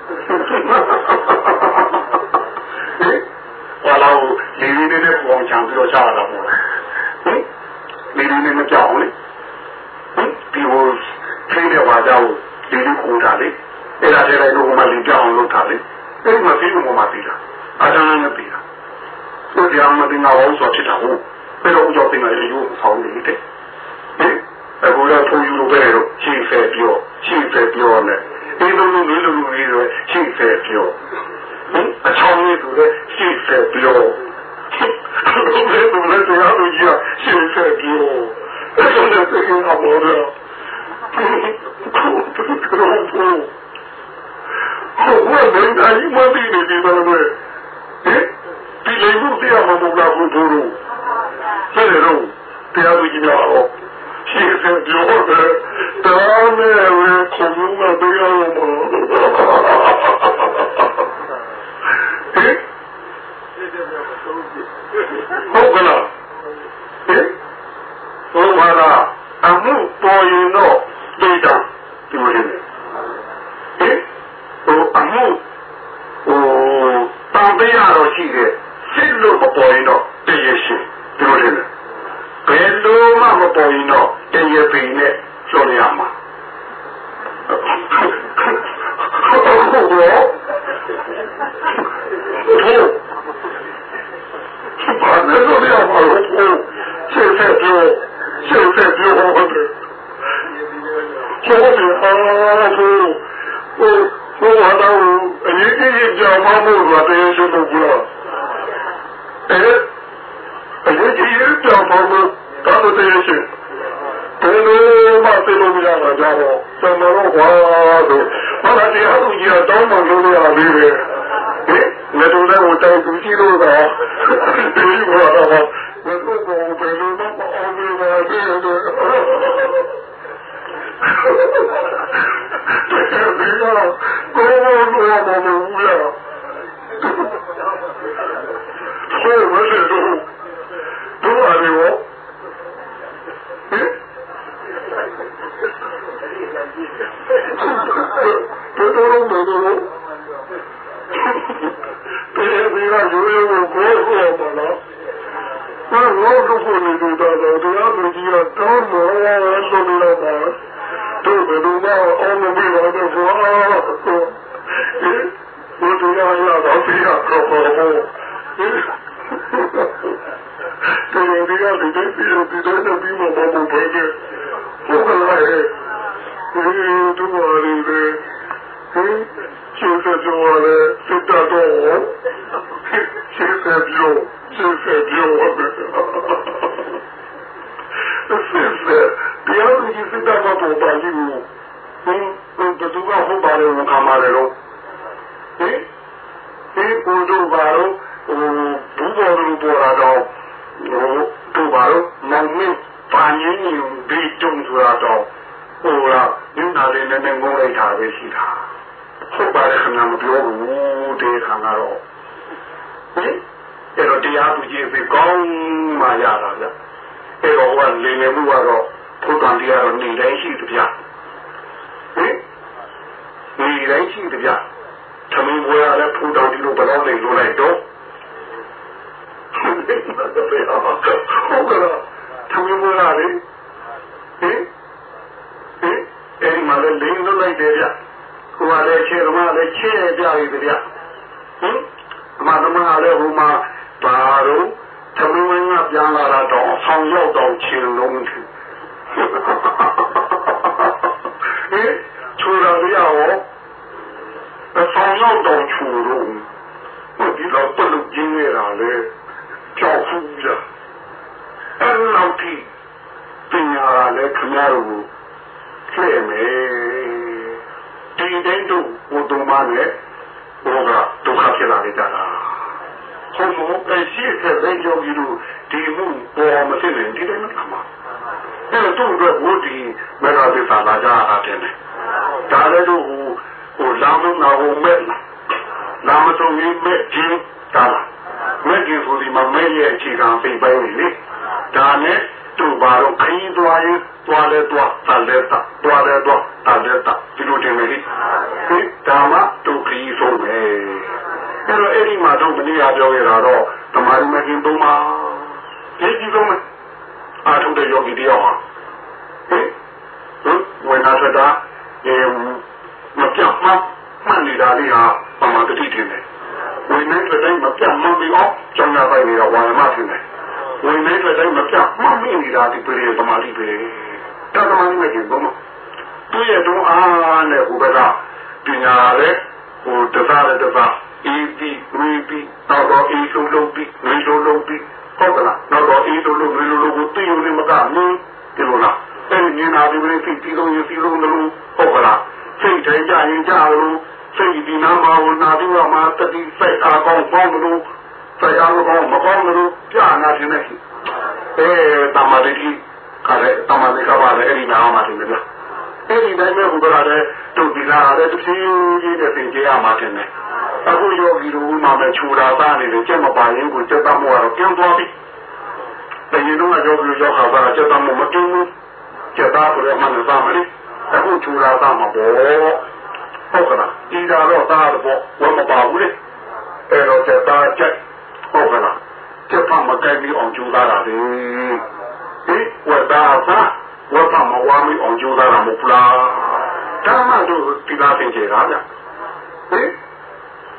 完了，你那光枪比较下来了不？你那叫呢？比如吹的话叫你鼓他的，人家现在如果嘛你叫我他的，哎嘛谁我嘛对了，阿当然对了。我这样嘛对我我说去他我，为了我叫对我有好理的，အခုတော့ဘုံယူလို့ပဲတော့ရှင်းဖယ်ပြောနဲ့ဒီလိုလိုမျိုးတွေရှင်းဖယ်ပြောအချောင်းလေးဆိုတော့ရှင်းဖယ်ပြောဘယ်လိုလဲတရားသူကြီးရှင်းဖယ်ပြောအဲ့ဒါလည်းသိနေမှာပေါ့တော့ဟိုဘယ်တိုင်းမှမသိနေပြီတော့လေဒီလေမှုတရားမဟုတ်လားဘုရားတို့ဆက်ရတော့တရားသူကြီးများတော့ရှင်းဖယ်ပြောတယ်တော်နဲ့ဝင်ခုံမှာတရားမဟုတ်ဟုတ်ကလားဟိုမှာအမှုပေါ်ရင်တော့ဒိတ်တာဒီလိုလေဟိုအမှုတောင်းပေးရတော့ရှိတယ်စစ်လို့မပေါ်ရင်တော့တည်ရရှိဒီလိုလေဘယ်လိုမှမပေါ်ရင်တော့တည်ရပင်နဲ့ကျော်ရမှာဟုတ်ကဲ့把那个两毛钱现在丢我的，我的我玩到一家妈妈说这些事都不了，一家妈妈干的这些事，这都把这都不让他家伙，怎么能花的？把他这样东西啊，当忙就这样对不对？那都在我在估计多少？对我的话，我说我本身那么好对吧？对。这个公公说我们无聊，所以我是都哪里我？这都没得了。这些地方有我过过嘛了，那我如果你对他的这样子的，当我说的了嘛。都是都把澳门没完的说啊，我这样要到这样可好不？这样的样子真是比我们不白的，不可爱。都哪里的？就是说的，是大多，现在比我们。是，不要自己是干嘛多把礼物，这都搞好把的我干嘛来了？我就把了，不过都过来着，我都把了，农民半年牛被种出来着，好了，你那里那我来查的是他，好把的很那么多路的看看了，这个第二步就是刚嘛呀了的。这个我里面不话说，不断的要你人性的家，你人性的家，他们我要来不断的路不到内路来走，那个不要，好个了，他们我要的，嘛来领着来的呀，我来切的嘛来切家里的呀，嘛他妈来我嘛巴罗。他们问我讲了那种上要到青龙去，出了个呀我，上要到出龙，我比较不能经历了嘞，叫夫呀，老弟，对呀嘞，看呀路，最美，天天都我都嘛嘞，我个都看起来的家啦。好么？现在在教育路题目我们这人的那干嘛？那个动作我的没啥的啥大家啊真的，大家都我咱们那我没了，咱们终于没进咋了？没进处理嘛没也几张被摆的，咱呢都把这可以多人多来多，咱来多，多来多，咱来多，这就这么的，咱们都可以说没。那个艾丽玛都不你也表给他了，他妈的没听懂吗？你听懂没？阿头的要给的要啊，为啥说的？我讲嘛，慢的哪里啊？妈妈的地听的，为啥说的？我讲慢的哦，讲那块的我也妈听的，为啥说的？我讲慢的哪里不的，他妈的不的，他妈的没听懂吗？不也懂啊？那胡白啥？对呀嘞，我得啥嘞得啥？一比二比，那个一手六比，二手六比，好个啦，那个一手六，二手六，我对有那么干，对不啦？你拿的那飞机路有飞路的路，好个啦，飞车加人加的路，飞的那嘛我拿的我嘛这里飞阿公放的路，飞阿公没放的路，加那是那些，大马的地，看来大马的干嘛的，你拿嘛听的啦。你那边胡个啦的，都比那的都是有的飞机啊嘛听的。အခုယောဂီတို့မှပဲခြူတာသားနေတယ်ကျက်မပါရင်ကိုစက်တမှုကတော့ကျင်းသွားပြီ။တရင်တော့ယောဂီရောက်ခါသားစက်တမှုမကျင်းဘူး။ကျက်သားဆိုတော့မှလည်းသားမလေး။အခုခြူတာသားမှာပေါ့။ဟုတ်ကလား။ဒီတာတော့သားတော့ဝတ်မပါဘူးလေ။အဲ့တော့ကျက်သားကျက်ဟုတ်ကလား။ကျက်ဖမကြိုက်ပြီးအောင်ကြိုးသားတာလေ။ဝတ်သားသားဝတ်ဖမဝါမီအောင်ကြိုးသားတာမဟုတ်လား။ဒါမှတို့ဒီသားသင်ကျေတာဗျ။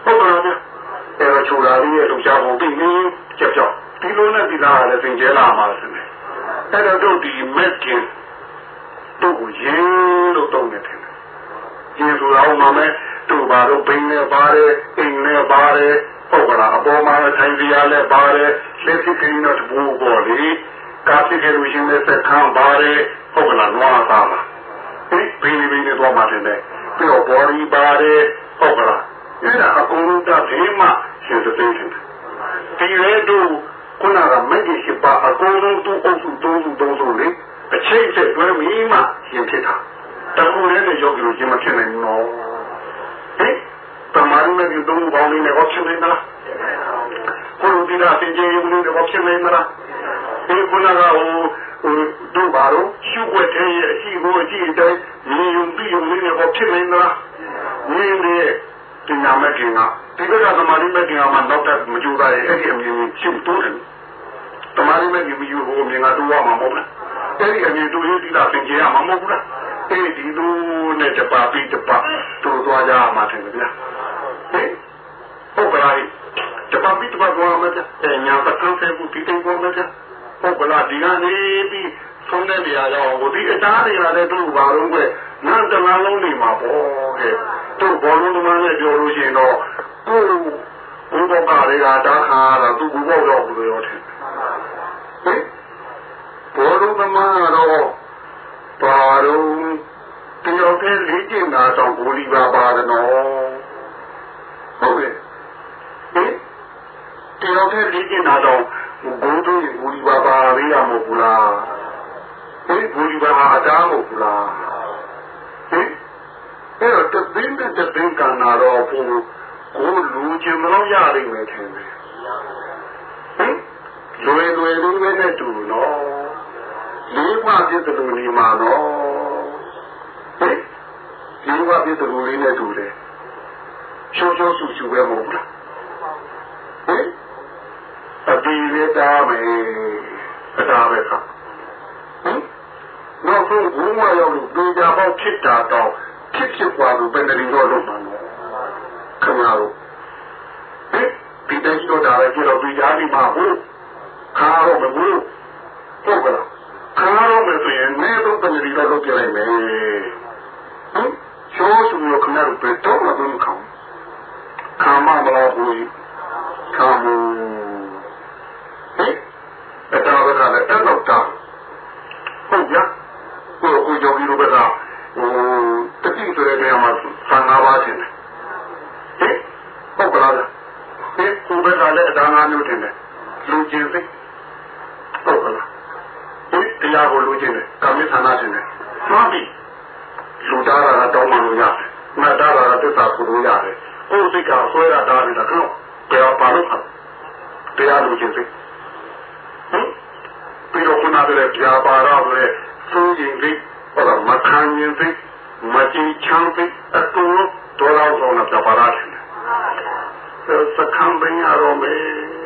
ဟုတ်ပါလားအဲ့တော့ချိုလာလေးရဲ့လူရှားကိုပြီးပြီးကြောက်ကြောက်ဒီလိုနဲ့ဒီလားလည်းသင်ကျဲလာမှာစနေအဲ့တော့တို့ဒီမက်ကင်တို့ကိုရင်းလို့တုံးနေတယ်ရင်းဆိုတော့မှမဲတို့ဘာလို့ဘိန်းနဲ့ပါတယ်အိမ်နဲ့ပါတယ်ဟုတ်ကလားအပေါ်မှာထိုင်ပြရလဲပါတယ်လက်ဖြစ်ကင်းတော့ဘူပေါ်လေကားဖြစ်ခဲ့လို့ရှင်နဲ့ဆက်ခံပါတယ်ဟုတ်ကလားနွားသားပါဘိန်းနဲ့တော့မှတယ်ပြီးတော့ဘော်ဒီပါတယ်ဟုတ်ကလားအဲ့ဒါအကုန်လုံးတဘေးမှရှင်သသိတယ်ဒီရဲတို့ခုနကမဂ္ဂင်ရှိပါအကုန်လုံးသူ့အုပ်စုသုံးစုလေအချိန်ဆက်တွဲမိမှရှင်ဖြစ်တာတခုလည်းနဲ့ရောက်လို့ရှင်မဖြစ်နိုင်ဘူးနော်ဟင်တမန်နဲ့ဒီသုံးပေါင်းလေးနဲ့ဟောဖြစ်နေမလားကိုယ်ဒီလားသင်ကျေရုံနဲ့ဟောဖြစ်နေမလားဒီခုနကတို့ဘာလို့ရှုွက်တဲ့အရှိကိုအကြည့်တိုင်းမြင်ယုံပြီးယုံလေးနဲ့ဟောဖြစ်နေမလားမြင်တဲ့ဒီနာမကင်ကဒီကသမာဓိမကင်ကမှတော့တက်မကြိုးစားရဲ့အဲ့ဒီအမြင်ချင်းတိုးတယ်သမာဓိမကင်မယူဟိုအမြင်ကတိုးရမှာမဟုတ်လားအဲ့ဒီအမြင်တိုးရည်ဒီလားသင်ကျေရမှာမဟုတ်ဘူးလားအဲ့ဒီလိုနဲ့တပါပြီးတပါတိုးသွားကြမှာတယ်ဗျာဟင်ဟုတ်ကလားတပါပြီးတပါသွားမှာတဲ့ညာပကံဖဲဘူးဒီတိတ်ပေါ်မှာဟုတ်ကလားဒီကနေပြီးဆုံးတဲ့နေရာရောက်ဟိုဒီအသားတွေကလည်းတို့ဘာလို့ပဲနန်းတလားလုံးနေမှာပေါ့တဲ့တို့ဘောလုံးသမားနဲ့ပြောလို့ရှိရင်တော့သူ့ဘုဘောကတွေကတာခါတာသူ့ဘုဘောတော့ဘူးလို့ရောတယ်ဟင်ဘောလုံးသမားတော့ဘာလို့တယောက်တည်းလေးကျင်တာတော့ဘူလီပါပါတယ်နော်ဟုတ်ကဲ့ဟင်တယောက်တည်းလေးကျင်တာတော့ဘုံတို့ဘူလီပါပါလေးရမဟုတ်ဘူးလားဒီဘူလီပါအတားမဟုတ်ဘူးလားဟင်အဲ့တော့တသိန်းကံနာတော့ဘုံကိုလူချင်းမလို့ရနိုင်မယ်ထင်တယ်ဟင်လွယ်လေးပဲနဲ့တူနော်လေးပါးပြည့်စုံနေမှာနော်ဟင်လေးပါးပြည့်စုံလေးနဲ့တူတယ်ချိုးဆူပဲမဟုတ်လားဟင်အဒီရတာပဲအတားပဲကဟင်နောက်ဆုံးဘုံမရောက်လို့ဒေကြပေါက်ဖြစ်တာတော့ဖြစ်သွားလို့ဘယ်နေတော့လုပ်မှာလဲခင်ဗျားတို့ဟင်ဒီတိုင်းတော့ဒါလည်းကြတော့ဒေကြဒီမှာဟုတ်ခါတော့မဘူးဟုတ်ကလားခါတော့မဆိုရင်နေတော့ဘယ်နေတော့လုပ်ပြလိုက်မယ်ဟင်ချိုးစုလို့ခင်ဗျားတို့ဘယ်တော့မှမလုပ်ခံခါမမလားဘူးခါမဟင်အဲ့တော့ကလည်းအဲ့တော့တာဟုတ်ကြကိုယောဂီတို့ကတတိဆိုတဲ့နေရာမှာသံဃာပါတင်တယ်ဟင်ဟုတ်ကလားဒီကိုယ်ကလည်းအဒါငါမျိုးတင်တယ်လူချင်းစိတ်ဟုတ်ကလားဒီတရားကိုလူချင်းတယ်ကာမိဌာနတင်တယ်မှန်ပြီလူသားကတောင်းမှလို့ရတယ်ငါသားကသစ္စာကိုလို့ရတယ်ကိုယ်စိတ်ကဆွဲရတာလည်းကတော့တရားပါလို့တရားလူချင်းစိတ်ဟင်ပြီးတော့ခုနကလည်းတရားပါတော့လေစိုးရင်စိတ်ဟောမခံရင်စိတ်မကြည်ချမ်းစိတ်အတူတော်တော်ဆုံးတာပါရတယ်စကံပင်ရတော့မယ်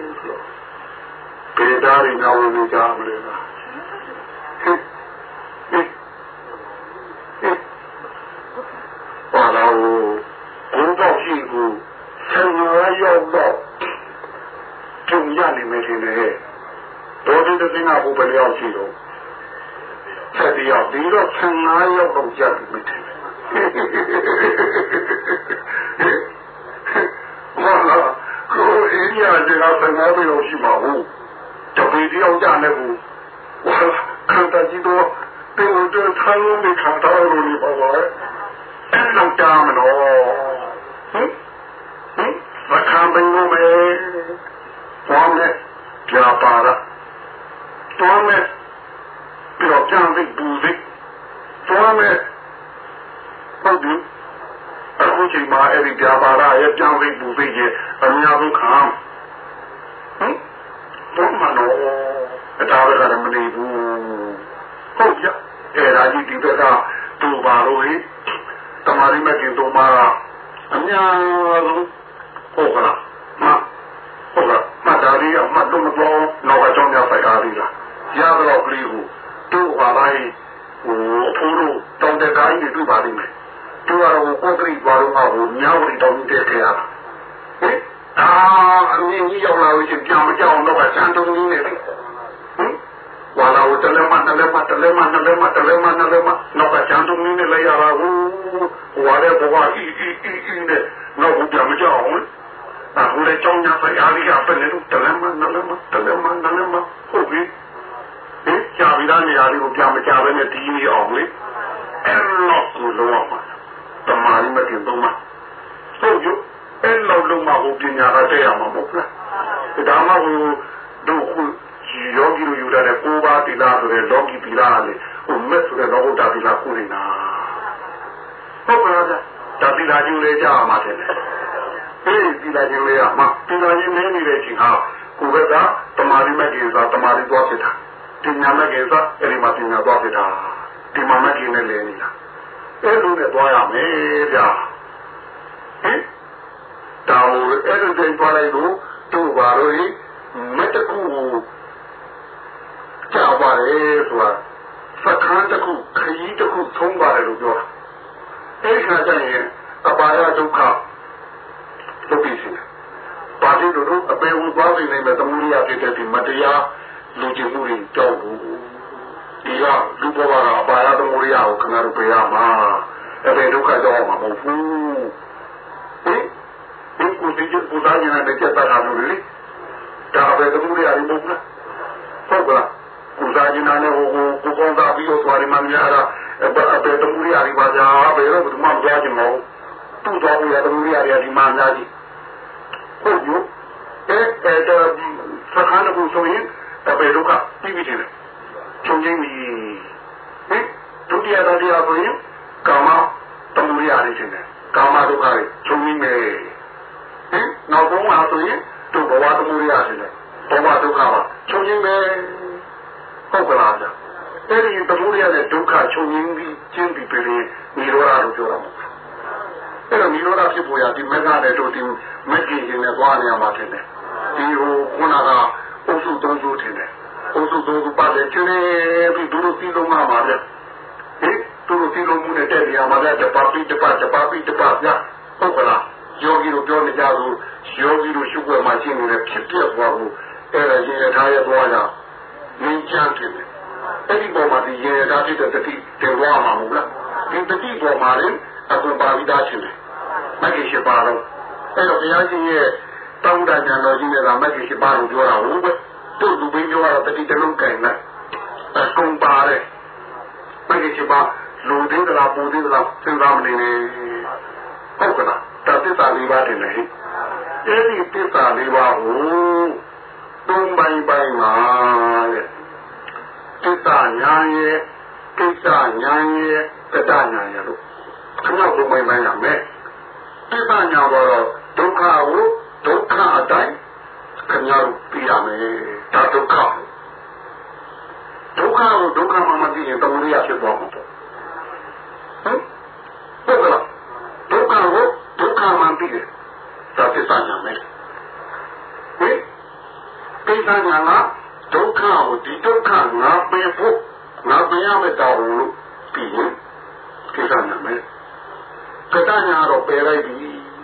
ပေဒါရီနာဝနေကြမလဲလားပါလာဦးဘုံတော့ရှိကိုဆံရရောက်တော့ကျုံရနေမယ်ထင်တယ်တော်တဲ့တင်ကဘုဘယ်ရောက်ရှိတော့ဆက်ပြီးတော့ဒီတော့15ရောက်တော့ကြာပြီမထင်ဘာလို့ကိုအင်းရတဲ့က15ရောက်ရှိမှာဟုတ်တပည့်တယောက်ကြနေဘူးဘာခံတကြီးတော့တင်တော့ထားလို့မခံတော့လို့ပါပါအဲ့လောက်ကြမလို့ဟင်မခံဘယ်လိုမဲဘာလဲကြာပါလားတော်မဲ့ပြီးတော့ပြန်ပြီးပူစိတ်တော်မဲ့ဟုတ်ပြီအခုချိန်မှာအဲ့ဒီကြာပါလားရဲ့ပြန်ပြီးပူစိတ်ရဲ့အများဆုံးခံဟင်တော့မလို့အတားရတာမနေဘူးဟုတ်ကြအဲ့ဒါကြီးဒီဘက်ကတူပါလို့ဟိတမာရီမကင်တူမှာအများဆုံးဟုတ်ကလားဟုတ်ကဲ့မတားရီအမှတ်တော့မပေါ်တော့အကြောင်းများပိုက်အားသေးလားရတော့ကလေးကိုတို့ပါလိုက်ဟိုအဖိုးတို့တောင်းတဲ့ကိုင်းတွေတွေ့ပါလိမ့်မယ်တို့ကတော့ကိုယ်ကလေးဘာလို့မှဟိုမြောက်ရီတောင်းတဲ့ခေရဟအမြင်ကြီးရောက်လာလို့ရှိရင်ပြန်မကြောက်တော့ကချမ်းတုံးကြီးနေတယ်ဝါလာဝတလဲမတလဲမတလဲမတလဲမတလဲမတလဲမနောက်ကချမ်းတုံးကြီးနေလဲရတာဟိုဝါတဲ့ဘဝအီနဲ့နောက်ဘူးပြန်မကြောက်ဘူးအခုလည်းကြောင်းညာဆိုင်အားကြီးအပနဲ့တလဲမနလဲမတလဲမနလဲမဟုတ်ပြီကြာပြီးသားနေရာလေးကိုပြန်မကြပဲနဲ့ဒီနေအောင်လေအဲ့တော့ကိုလောပါတမာရီမတင်တော့မှာဟုတ်ကြအဲ့လောက်လုံးမဟုတ်ပညာကတည်းကမှာမဟုတ်လားဒါမှမဟုတ်တို့ယောဂီတို့ယူတဲ့ကိုးပါးတိလာဆိုတဲ့လောကီပိလာလေဟိုမက်ဆိုတဲ့လောကုတ္တပိလာကိုနေတာဟုတ်ပါလားဒါပိလာချင်းလေးကြားမှာတယ်ပိလာချင်းလေးကမှပိလာချင်းနေနေတဲ့အချိန်ဟာကိုယ်ကတမာရီမကင်စားတမာရီသွားဖြစ်တာဒီညာမကင်စားအဲ့ဒီမှာပညာသွားဖြစ်တာဒီမှာမကင်နဲ့လဲနေတာအဲ့လိုနဲ့သွားရမယ်ဗျာတောင်းအဲ့ဒီတိုင်းသွားလိုက်လို့တို့ပါလို့မတကူကြောက်ပါလေဆိုတာစခန်းတစ်ခုခရီးတစ်ခုသုံးပါတယ်လို့ပြောတာအဲ့ခါကျရင်အပါယဒုက္ခလုပ်ပြီးစီပါတိတို့အပေဝင်သွားနေတယ်သမုဒိယဖြစ်တဲ့ဒီမတရားလူကျင်မှုတွေကြောက်ဘူးဒီကလူဘဝကအပါယသမုဒိယကိုခဏတို့ပြရမှာအပေဒုက္ခကြောက်မှာမဟုတ်ဘူးဒီကိုဒီကိုသားညာနဲ့ကြက်တာလို့လေဒါပဲသမုဒိယရီမဟုတ်လားဟုတ်ကလားကိုသားညာနဲ့ဟိုကိုကောင်းတာပြီးတော့သွားရမှများတာအပေသမုဒိယရီပါကြဘယ်တော့မှမကြားချင်ဘူးသူ့တော်ရသမုဒိယရီဒီမှာများကြီးဟုတ်ယူအဲ့တော့စခန်းကိုဆိုရင်အပေဒုက္ခပြီးပြီတယ်ချုပ်ငိမ့်ပြီဒုတိယတရားဆိုရင်ကာမသမုဒိယရီရှင်တယ်ကာမဒုက္ခတွေချုပ်ငိမ့်မယ်နောက်ဆုံးမှာဆိုရင်သူ့ဘဝသမုဒိယရှင်တယ်ဘဝဒုက္ခပါချုပ်ငိမ့်မယ်ဟုတ်ကလားဗျအဲ့ဒီသမုဒိယနဲ့ဒုက္ခချုပ်ငိမ့်ပြီးကျင်းပြီးပြည်နေရောတာလို့ပြောတာမဟုတ်အဲ့တော့နိရောဓဖြစ်ပေါ်ရဒီမက္ခနဲ့တို့ဒီမက္ခိရှင်နဲ့သွားနေရမှာဖြစ်တယ်ဒီဟိုခုနကအုပ်စုသုံးစုထင်တယ်အုပ်စုသုံးစုပါတယ်ကျင်းပြီးသူတို့စီလုံးမှာပါလေသူတို့စီလုံးမှုနဲ့တက်နေရမှာလေတပါပိတပါပြဟုတ်ကလားယောဂီတို့ပြောနေကြလို့ယောဂီတို့ရှုွက်မှာရှင်းနေတဲ့ဖြစ်ပြသွားဘူးအဲ့ဒါရင်ရထားရသွားတာငင်းချမ်းတယ်အဲ့ဒီပေါ်မှာဒီရင်ရထားဖြစ်တဲ့တတိတင်သွားမှာမဟုတ်လားဒီတတိပေါ်မှာလည်းအခုပါပြီးသားရှင်တယ်မဂ္ဂင်ရှိပါတော့အဲ့တော့ဘုရားရှင်ရဲ့တောင်းတဉာဏ်တော်ကြီးနဲ့ကမဂ္ဂင်ရှိပါလို့ပြောတာဟုတ်ပဲတို့သူဘင်းပြောတာတတိတလုံးကင်လိုက်အကုန်ပါတယ်မဂ္ဂင်ရှိပါလူသေးသလားပူသေးသလားစဉ်းစားမနေနဲ့ဟုတ်ကလားတသစ္စာလေးပါးတင်လေအဲ့ဒီသစ္စာလေးပါးကိုသုံးပိုင်းပိုင်းမှာတဲ့သစ္စာဉာဏ်ရဲ့ကိစ္စဉာဏ်ရဲ့ကတ္တဉာဏ်ရဲ့လို့ခဏဘုံပိုင်းရမယ်သစ္စာညာတော့ဒုက္ခကိုဒုက္ခအတိုင်းခင်ဗျားတို့ပြရမယ်ဒါဒုက္ခကိုဒုက္ခမှမသိရင်သမုဒိယဖြစ်သွားမှာပေါ့ဟုတ်ကလားဒုက္ခကိုဒုက္ခမှသိတယ်ဒါသစ္စာညာမယ်သစ္စာညာကဒုက္ခကိုဒီဒုက္ခငါပယ်ဖို့ငါပယ်ရမယ်တော်လို့ပြီးရင်သစ္စာညာမယ်ကတ္တညာတော့ပယ်လိုက်ပြီ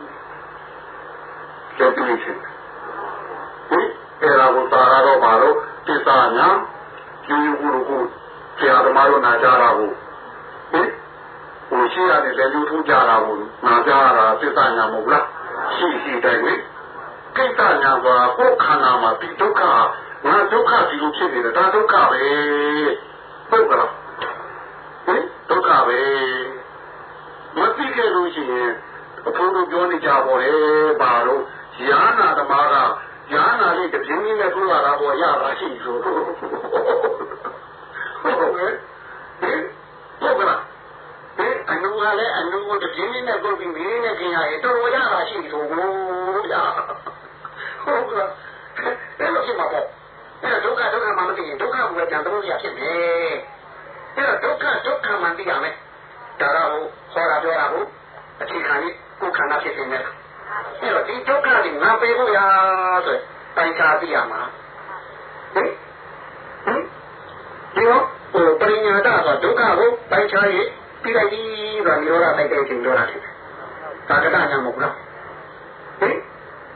ကျုပ်တွေ့ချင်းအဲ့ဒါကိုသာရတော့ပါတော့သစ္စာညာယူယူကိုဆရာသမားတို့နာကြတာကိုဟိုရှိရတယ်လည်းယူထူးကြတာကိုနာကြတာသစ္စာညာမဟုတ်လားရှိတိုင်းပဲကိစ္စညာကကိုယ်ခန္ဓာမှာဒီဒုက္ခငါဒုက္ခဒီလိုဖြစ်နေတယ်ဒါဒုက္ခပဲဟုတ်ကလားဒုက္ခပဲမသိခဲ့လို့ရှိရင်အဖိုးတို့ပြောနေကြပါလေဘာလို့ယာနာသမားကယာနာလေးတပြင်းကြီးနဲ့ပြောလာတာပေါ်ရတာရှိဆိုဟုတ်ကဲ့ဟုတ်ကလားအနုကလည်းအနုကိုတပြင်းကြီးနဲ့ပြောပြီးမင်းနဲ့ခင်ရရင်တော်ရတာရှိဆိုဗျာဟုတ်ကဲ့အဲ့လိုဖြစ်မှာပေါ့အဲ့ဒုက္ခမှမသိရင်ဒုက္ခကိုပြန်တော့ရဖြစ်တယ်အဲ့ဒုက္ခမှသိရမယ်ဒါတော့ခေါ်တာပြောတာကိုအခြေခံကြီးကိုယ်ခန္ဓာဖြစ်နေတယ်အဲ့တော့ဒီဒုက္ခကိုငါပယ်ဖို့ရဆိုတိုင်ချာသိရမှာဒီတော့ပရိညာတဆိုဒုက္ခကိုတိုင်ချာရေးပြီးလိုက်ပြီးတော့နိရောဓတိုက်တဲ့ချိန်ပြောတာဖြစ်တယ်ဒါကတညာမဟုတ်လား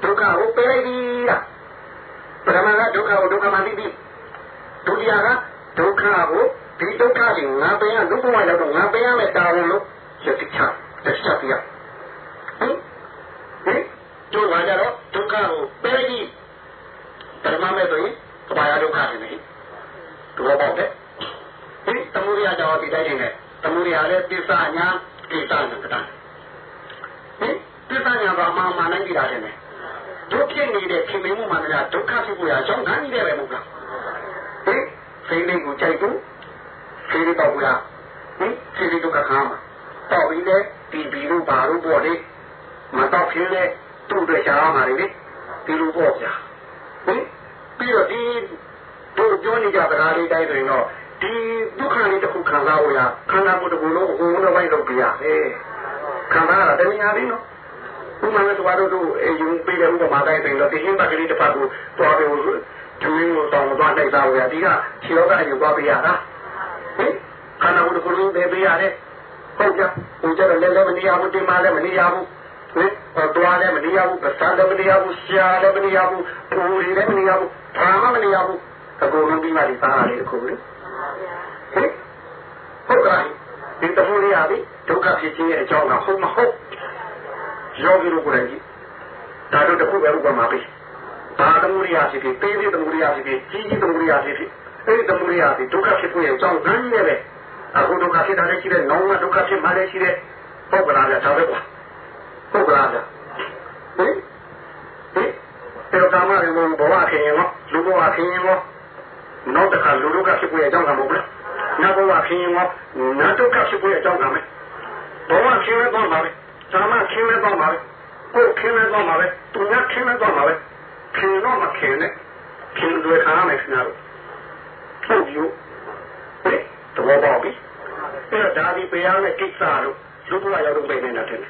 ပေးလိုက်ပြီလားပထမကဒုက္ခကိုဒုက္ခမှသိပြီဒုတိယကဒုက္ခကိုဒီဒုက္ခကိုငါပင်ရဒုက္ခမှရောက်တော့ငါပင်ရမယ်တာဝန်လို့ရတိချတစ္ဆပြဟင်တို့ကကြတော့ဒုက္ခကိုပေးပြီးပထမမဲ့ဆိုရင်ကဘာရဒုက္ခနေတယ်တို့တော့တဲ့ဟင်သမုဒိယကြောင့်ဒီတိုင်းနေသမုဒိယလည်းသစ္စာညာကိစ္စနဲ့ကတာဟင်သစ္စာညာဘာမှမနိုင်ကြတာတယ်ဒုက္ခနေတဲ့ခင်မင်းမှုမှလည်းဒုက္ခဖြစ်ပေါ်ရအောင်ငန်းနေတယ်ပဲမဟုတ်လားဟင်စိတ်လေးကိုကြိုက်သူစိတ်လေးတော့ဘူးလားဟင်စိတ်လေးဒုက္ခခါမှာတော့ပြီးလေဒီဘီလို့ဘာလို့ပေါ့လေမတော့ဖြစ်လေသူ့အတွက်ရှားရမှာလေဒီလိုပေါ့ဗျာဟင်ပြီးတော့ဒီတို့ပြောနေကြတရားလေးတိုင်းဆိုရင်တော့ဒီဒုက္ခလေးတစ်ခုခံစားဖို့ရခန္ဓာကိုယ်တစ်ခုလုံးအကုန်လုံးဝိုင်းလုပ်ပြရဟဲ့ခံစားရတာတမညာလေးနော်ဥမာနဲ့တို့တို့ယူပေးတဲ့ဥပမာတိုင်းဆိုရင်တော့ဒီဟင်းဘက်ကလေးတစ်ဖက်ကိုသွားပြီးကျင်းလို့တောင်းသွားလိုက်တာဗျာဒီကခြေတော်ကအယူသွားပြရတာဟင်ခန္ဓာကိုယ်တစ်ခုလုံးပဲပြရတယ်ဟုတ်ကြဟိုကျတော့လည်းမနေရဘူးတင်မလည်းမနေရဘူးဟင်တွားလည်းမနေရဘူးပစံလည်းမနေရဘူးရှားလည်းမနေရဘူးပူရီလည်းမနေရဘူးဘာမှမနေရဘူးအကုန်လုံးပြီးမှဒီသားလေးတစ်ခုလေဟင်ဟုတ်ကဲ့ဒီတခုလေးရပြီဒုက္ခဖြစ်ခြင်းရဲ့အကြောင်းကဟုတ်မဟုတ်ယောဂီတို့ကိုယ်တိုင်ကြီးဒါတို့တစ်ခုပဲဥပမာပေးဘာသမုဒိယဖြစ်ဖြစ်သေးသေးသမုဒိယဖြစ်ဖြစ်ကြီးကြီးသမုဒိယဖြစ်ဖြစ်အဲဒီသမုဒိယဖြစ်ဒုက္ခဖြစ်ဖို့ရဲ့အကြောင်းကန်းကြီးရဲ့ပဲအခုဒုက္ခဖြစ်တာလည်းရှိတယ်နောင်ကဒုက္ခဖြစ်မှလည်းရှိတယ်ဟုတ်ကလားဗျာဒါပဲကွာဟုတ်ကလားဗျာဟင်အဲ့တော့ကာမရေဘဝခင်ရင်ရောလူဘဝခင်ရင်ရောနောက်တစ်ခါလူဒုက္ခဖြစ်ဖို့ရဲ့အကြောင်းကမဟုတ်ဘူးနတ်ဘဝခင်ရင်ရောနတ်ဒုက္ခဖြစ်ဖို့ရဲ့အကြောင်းကမယ်ဘဝခင်ရင်တော့ပါပဲကာမခင်ရင်တော့ပါပဲကိုယ်ခင်ရင်တော့ပါပဲသူညခင်ရင်တော့ပါပဲခင်တော့မခင်နဲ့ခင်တွေခါမယ်ခင်ဗျားတို့ဟုတ်ယူဟဲ့တော့ပါပြီအဲ့တော့ဒါဒီပေးရမယ့်ကိစ္စတို့လူဘဝရောက်တော့ပြင်နေတာတဲ့ဟင်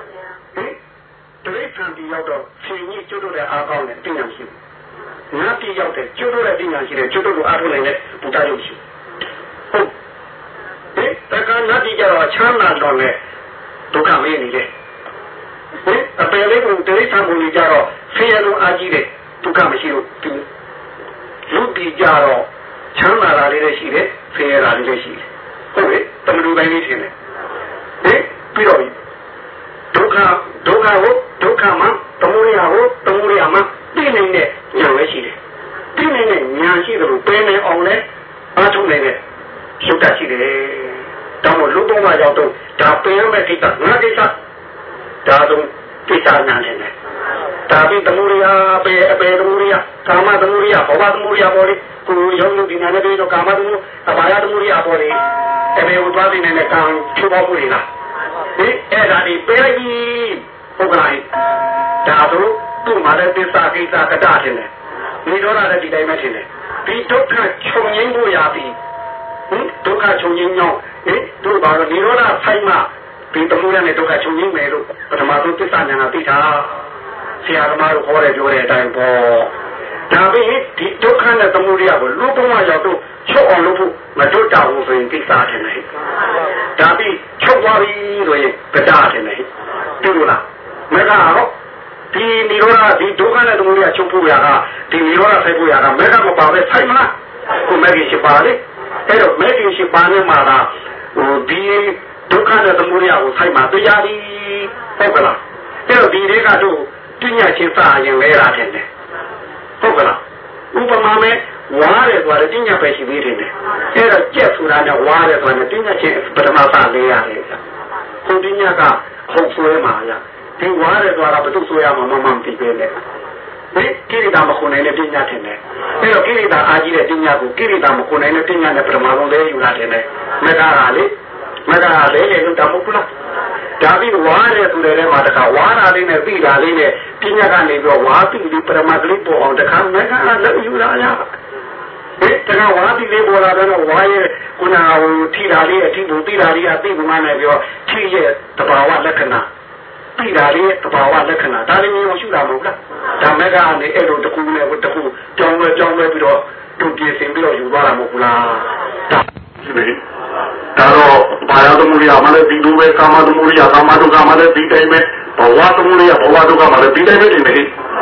တိရစ္ဆာန်တီရောက်တော့ရှင်ကြီးကျွတ်တို့တဲ့အားကောင်းတဲ့အသိဉာဏ်ရှိတယ်။ငါတီရောက်တဲ့ကျွတ်တို့တဲ့ပညာရှိတဲ့ကျွတ်တို့ကိုအားထုတ်နိုင်တဲ့ဘုရားရုပ်ရှိဟုတ်ဟင်တက္ကနာတီကြတော့ချမ်းသာတော့လေဒုက္ခမင်းနေတယ်ဟင်အပယ်လေးကိုတိရစ္ဆာန်ကိုကြတော့ဆင်းရဲလုံးအားကြီးတဲ့ဒုက္ခမရှိလို့ဒီလူတီကြတော့ချမ်းသာတာလေးလည်းရှိတယ်ဆင်းရဲတာလေးလည်းရှိတယ်ဟုတ်ပြီတမလူတိုင်းလေးထင်တယ်ဟင်ပြီးတော့ဒုက္ခကိုဒုက္ခမှာသမုဒိယကိုသမုဒိယမှာသိနေတဲ့ဉာဏ်ပဲရှိတယ်သိနေတဲ့ဉာဏ်ရှိတယ်လို့ပင်နေအောင်လဲအားထုတ်နေတဲ့ရုပ်တရှိတယ်တောင်းလို့လူတော်မှာရောက်တော့ဒါပင်ရမယ့်ကိစ္စငါကိစ္စဒါဆိုကိစ္စညာနေတယ်ဒါပြီးသမုဒိယအပေသမုဒိယကာမသမုဒိယဘဝသမုဒိယပေါ်လေကိုရုံလို့ဒီနာနဲ့ပြီးတော့ကာမသမုဒိယအဘာယသမုဒိယပေါ်လေအပေကိုသွားနေတဲ့ကံချုပ်ပေါ်မှုတွေလားအဲ့ဒါဒီပေးလိုက်ပြီဟုတ်ကဲ့ဒါဆိုသူ့မှာလည်းသစ္စာကိစ္စကတထင်တယ်ဒီတော့လည်းဒီတိုင်းပဲထင်တယ်ဒီဒုက္ခချုပ်ငြိမ်းဖို့ရပြီဒုက္ခချုပ်ငြိမ်းကြောင်းတို့ဘာလို့ဒီတော့ဆိုင်မှာဒီတမှုရနဲ့ဒုက္ခချုပ်ငြိမ်းမယ်လို့ပထမဆုံးသစ္စာဉာဏ်ကသိတာဆရာသမားတို့ခေါ်တယ်ပြောတဲ့အတိုင်းပေါ့ဒါပြီးဒီဒုက္ခနဲ့သမုဒိယကိုလူဘဝရောက်တော့ချုပ်အောင်လုပ်ဖို့မတို့တာဘူးဆိုရင်ကိစ္စထင်တယ်ဒါပြီးချုပ်သွားပြီဆိုရင်ကြတာထင်တယ်တူလားမကတော့ဒီနိရောဓဒီဒုက္ခနဲ့သမုဒိယချုပ်ဖို့ရကဒီနိရောဓဆိုင်ဖို့ရကမကမပါပဲဆိုင်မလားကိုမကြီးရှိပါလေအဲ့တော့မကြီးရှိပါနေမှာကဒီဒုက္ခနဲ့သမုဒိယကိုဆိုင်မှာတရားဒီဟုတ်ကလားအဲ့တော့ဒီတွေကတို့ပညာချင်းစာရင်လဲတာထင်တယ်ဟုတ်ကလားဥပမာမဲ့ဝါရဲဆိုတာပညာပဲရှိသေးတယ်အဲ့တော့ကြက်ဆိုတာနဲ့ဝါရဲဆိုတာနဲ့ပညာချင်းပထမစာလေးရတယ်ကိုပညာကဟုတ်ဆွဲမှာရဒီဝါရဲဆိုတာဘယ်သူဆွဲရမှာမမှန်သိပဲလေဒီကိရိတာမခုနိုင်တဲ့ပညာထင်တယ်အဲ့တော့ကိရိတာအားကြီးတဲ့ပညာကိုကိရိတာမခုနိုင်တဲ့ပညာနဲ့ပထမဆုံးလဲယူလာတယ်လေမကကလေလို့တမဟုတ်ဘူးလားဒါပြီးဝါရဲဆိုတဲ့ထဲမှာတခါဝါရာလေးနဲ့ပြီးတာလေးနဲ့ပညာကနေပြီးတော့ဝါပြီးဒီပရမတ်လေးပေါ်အောင်တခါမကလည်းယူလာရတခါဝါပြီးလေးပေါ်လာတော့ဝါရဲခုနကထိတာလေးအထိဘူးပြီးတာလေးအသိဘူးမှနဲ့ပြီးတော့ထိရဲ့တဘာဝလက္ခဏာပြီးတာလေးတဘာဝလက္ခဏာဒါလည်းမျိုးရှုတာမဟုတ်လားဒါမဲ့ကနေအဲ့လိုတကူနဲ့တကူကြောင်းလဲပြီးတော့သူပြင်းစင်ပြီးတော့ယူသွားတာမဟုတ်ဘူးလားဒါတော့ဘာသာသမုဒိယမှလည်းဒီလိုပဲကာမသမုဒိယကာမဒုက္ခမှလည်းဒီတိုင်းပဲဘဝသမုဒိယဘဝဒုက္ခမှလည်းဒီတိုင်းပဲတင်တယ်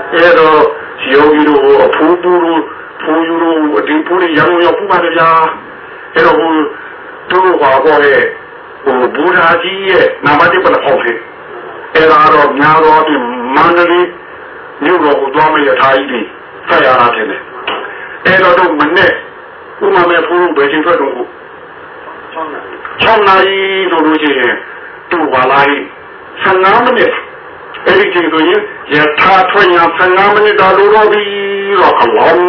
ယောဂီတို့အဖူးပူတို့ဖူးယူတို့ဒီပူရရံရောက်ပူပါတယ်ဗျာအဲ့တော့တို့ဘာပေါ်ရဲ့ဘူရာကြီးရဲ့နာမတိပလအောင်ဖြစ်အဲ့ဒါတော့များတော့ဒီမန္တလေးမြို့တော်ကိုသွားမရထားကြီးပြီးဆက်ရတာတယ်အဲ့တော့တို့မနဲ့ဥမာမဲ့ဖူးဘယ်ချိန်ထွက်တော့6နာရီဆိုလို့ရှိရင်တို့ဘာလိုက်15မိနစ်အဲ့ဒီချိန်ဆိုရင်ရထားထွက်ရ15မိနစ်တာလို့တော့ပြီးတော့ကလောင်း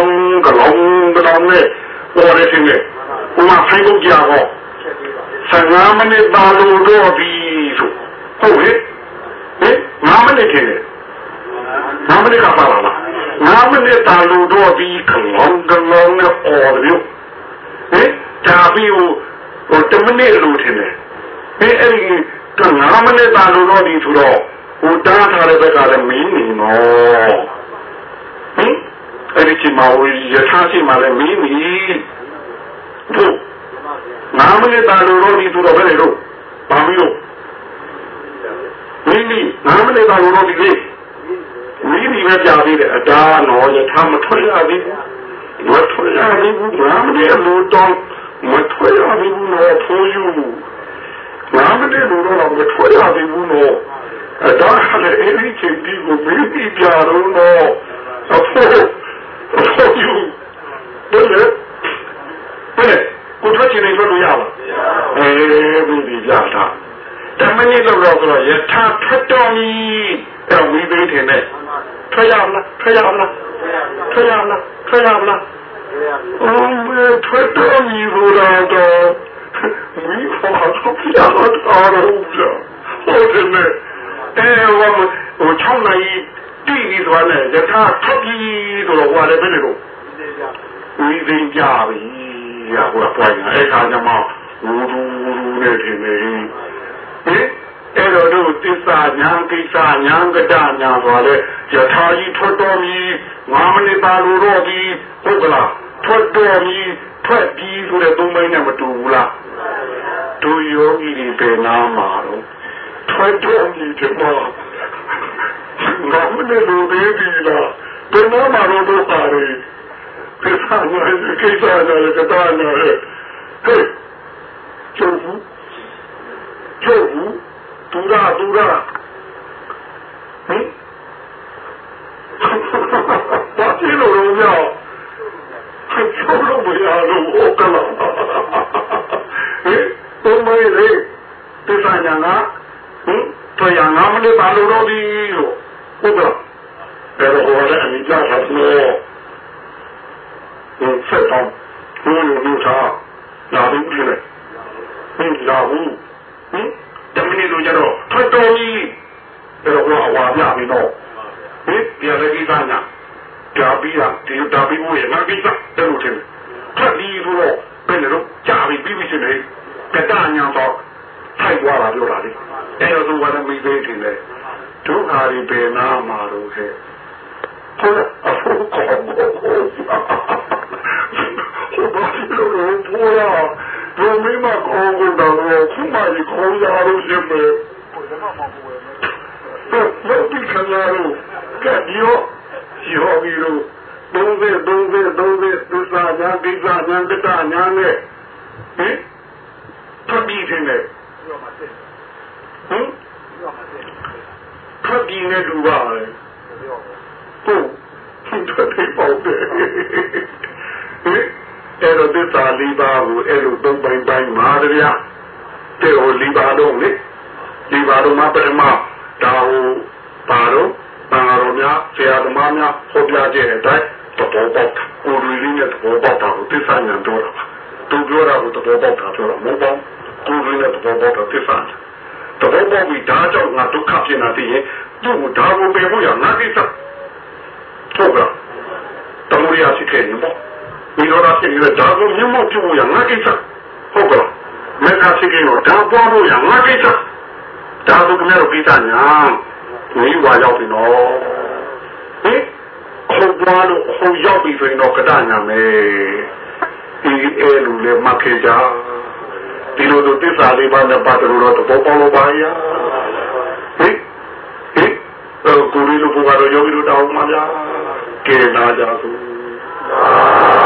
နဲ့ပေါ်ရခြင်းနဲ့ဥမာဆိုင်ကုန်ကြတော့15မိနစ်တာလို့တော့ပြီးဆိုဟုတ်ဟဲ့9မိနစ်တည်း9မိနစ်ကပါလား9မိနစ်တာလို့တော့ပြီးကလောင်းနဲ့ပေါ်တယ်ဒါပြီးဟို10မိနစ်လို့ထင်တယ်အဲ့ဒီက9မိနစ်တာလို့တော့ဒီဆိုတော့ဟိုတားထားတဲ့ဘက်ကလည်းမင်းနေနော်အဲ့ဒီချိန်မှာဝေရထားချိန်မှာလည်းမင်းနေတို့9မိနစ်တာလို့တော့ဒီဆိုတော့ဘယ်လိုလုပ်ဘာမလို့မင်းနေ9မိနစ်တာလို့တော့ဒီလေမင်းနေပဲကြာသေးတယ်အတားနော်ရထားမထွက်ရသေးဘူးမထွက်ရသေးဘူး9မိနစ်လို့တော့မထွက်ရသေးဘူးနော်ထိုးယူ9မိနစ်လို့တော့မထွက်ရသေးဘူးနော်ဒါလည်းအဲ့ဒီချိန်ဒီကိုမင်းပြကြတော့နော်အဖို့ယူဘယ်လဲကိုထွက်ချင်နေလို့ရပါမင်းပြကြတာတမနစ်တော့ဆိုတော့ယထာထတ်တော်ကြီးအဲ့ဝိသိထင်နဲ့ထွက်ရမလားထွက်ရမလားထွက်ရမလားထွက်ရမလားထွက်တော်ကြီးလို့တော့မင်းဖောက်တော့ပြရတော့ဟုတ်တယ်နဲ့ဟို6နာရီတိနေသွားတယ်ယထာထပ်ပြီးဆိုတော့ဟိုလည်းဘယ်လိုလုပ်ဝိသိကြပြီရဟိုကပွိုင်းနေအဲ့ခါကျမှဝူနဲ့ထင်နေအဲ့တော့တို့သစ္စာညာကိစ္စညာကတညာသွားလဲယထာကြီးထွက်တော်မီ9မိနစ်ပါလို့တော့ဒီဟုတ်ကလားထွက်တော်မီထွက်ပြီးဆိုတဲ့3မိနစ်နဲ့မတူဘူးလားတို့ယောဂီတွေပဲနားမှာတော့ထွက်တော်မီဒီမှာ9မိနစ်လို့သေးပြီလားဘယ်မှာမှတော့ပါတယ်သစ္စာညာကိစ္စညာကတညာဟဲ့ကျုပ်တူရာဟင်ဘာဖြစ်လို့လဲကျုပ်လို့မရလို့ဟုတ်ကလားဘုံမေးလေသစ္စာညာတော်ရ9မိနစ်ပါလို့တော့ဒီလို့ဟုတ်ကဲ့အဲ့တော့ဟိုလည်းအမိကြတာလို့ဆက်တော့ဘုံလို့ထားလာဘူးလေလာဘူးတမင်းတို့ကြတော့ထွက်တော်ကြီးအဲ့တော့ဟိုအဝါပြပြီတော့ပြန်လည်းကိစ္စညာဒါပြီးတာဒီဒါပြီးမို့ရငါကိစ္စတဲ့လို့ထင်ထွက်ပြီးဆိုတော့ဘယ်လိုကြာပြီးပြီးရှင်လေကတညာတော့ထိုက်သွားတာပြောတာလေအဲ့တော့သူကလည်းမိသေးတယ်လေဒုက္ခတွေပင်နာမှာတော့ခဲ့ဟုတ်လားအဖို့ကောဟုတ်ဘာလို့ဘောရဘုံမိမကောင်းကုန်တော့ခုမှဒီခေါင်းရလို့ရှိမယ်ဟုတ်ပြီခင်ဗျားတို့ကရောပြီးတော့30သစ္စာညာကိစ္စညာတတညာနဲ့ထပ်ပြီးခြင်းနဲ့ထပ်ပြီးနေတူပါလေဟုတ်ထပ်ပြီးပေါ့တယ်အဲ့တော့သစ္စာ၄ပါးကိုအဲ့လိုသုံးပိုင်းမှာဗျာတဲ့ဟို၄ပါးလုံးလေ၄ပါးလုံးမှာပထမဒါဟိုပါတော့ဘာတော်များဆရာသမားများဟောပြကြတဲ့အတိုင်းသဘောပေါက်ကိုယ်ရင်းနဲ့သဘောပေါက်တာကိုသစ္စာဉာဏ်တော့သူပြောတာကိုသဘောပေါက်တာပြောတာမဟုတ်ပါဘူးကိုယ်ရင်းနဲ့သဘောပေါက်တာသစ္စာသဘောပေါက်ပြီးဒါကြောင့်ငါဒုက္ခဖြစ်နေတာသိရင်သူ့ကိုဒါကိုပယ်ဖို့ရငါကိစ္စဟုတ်ကဲ့တမှုရရှိခဲ့နေပေါ့ဒီလိုလားဖြစ်နေတဲ့ဒါကိုမြတ်မောက်ပြုဖို့ရငါကိစ္စဟုတ်ကဲ့မေတ္တာရှိခဲ့တော့ဒါပွားဖို့ရငါကိစ္စဒါဆိုကလည်းကိစ္စညာဒီဝါရောက်ပြီနော်ဟုတ်ပွားလို့ဟုတ်ရောက်ပြီဆိုရင်တော့ကတညာမယ်ဒီအဲလူလည်းမခေကြဒီလိုသစ္စာလေးပါးနဲ့ပတ်သက်လို့တော့သဘောပေါက်လို့ပါရကိုရီလိုဘုရားတော်ယောဂီတို့တောင်းပါဗျာကဲနာကြသို့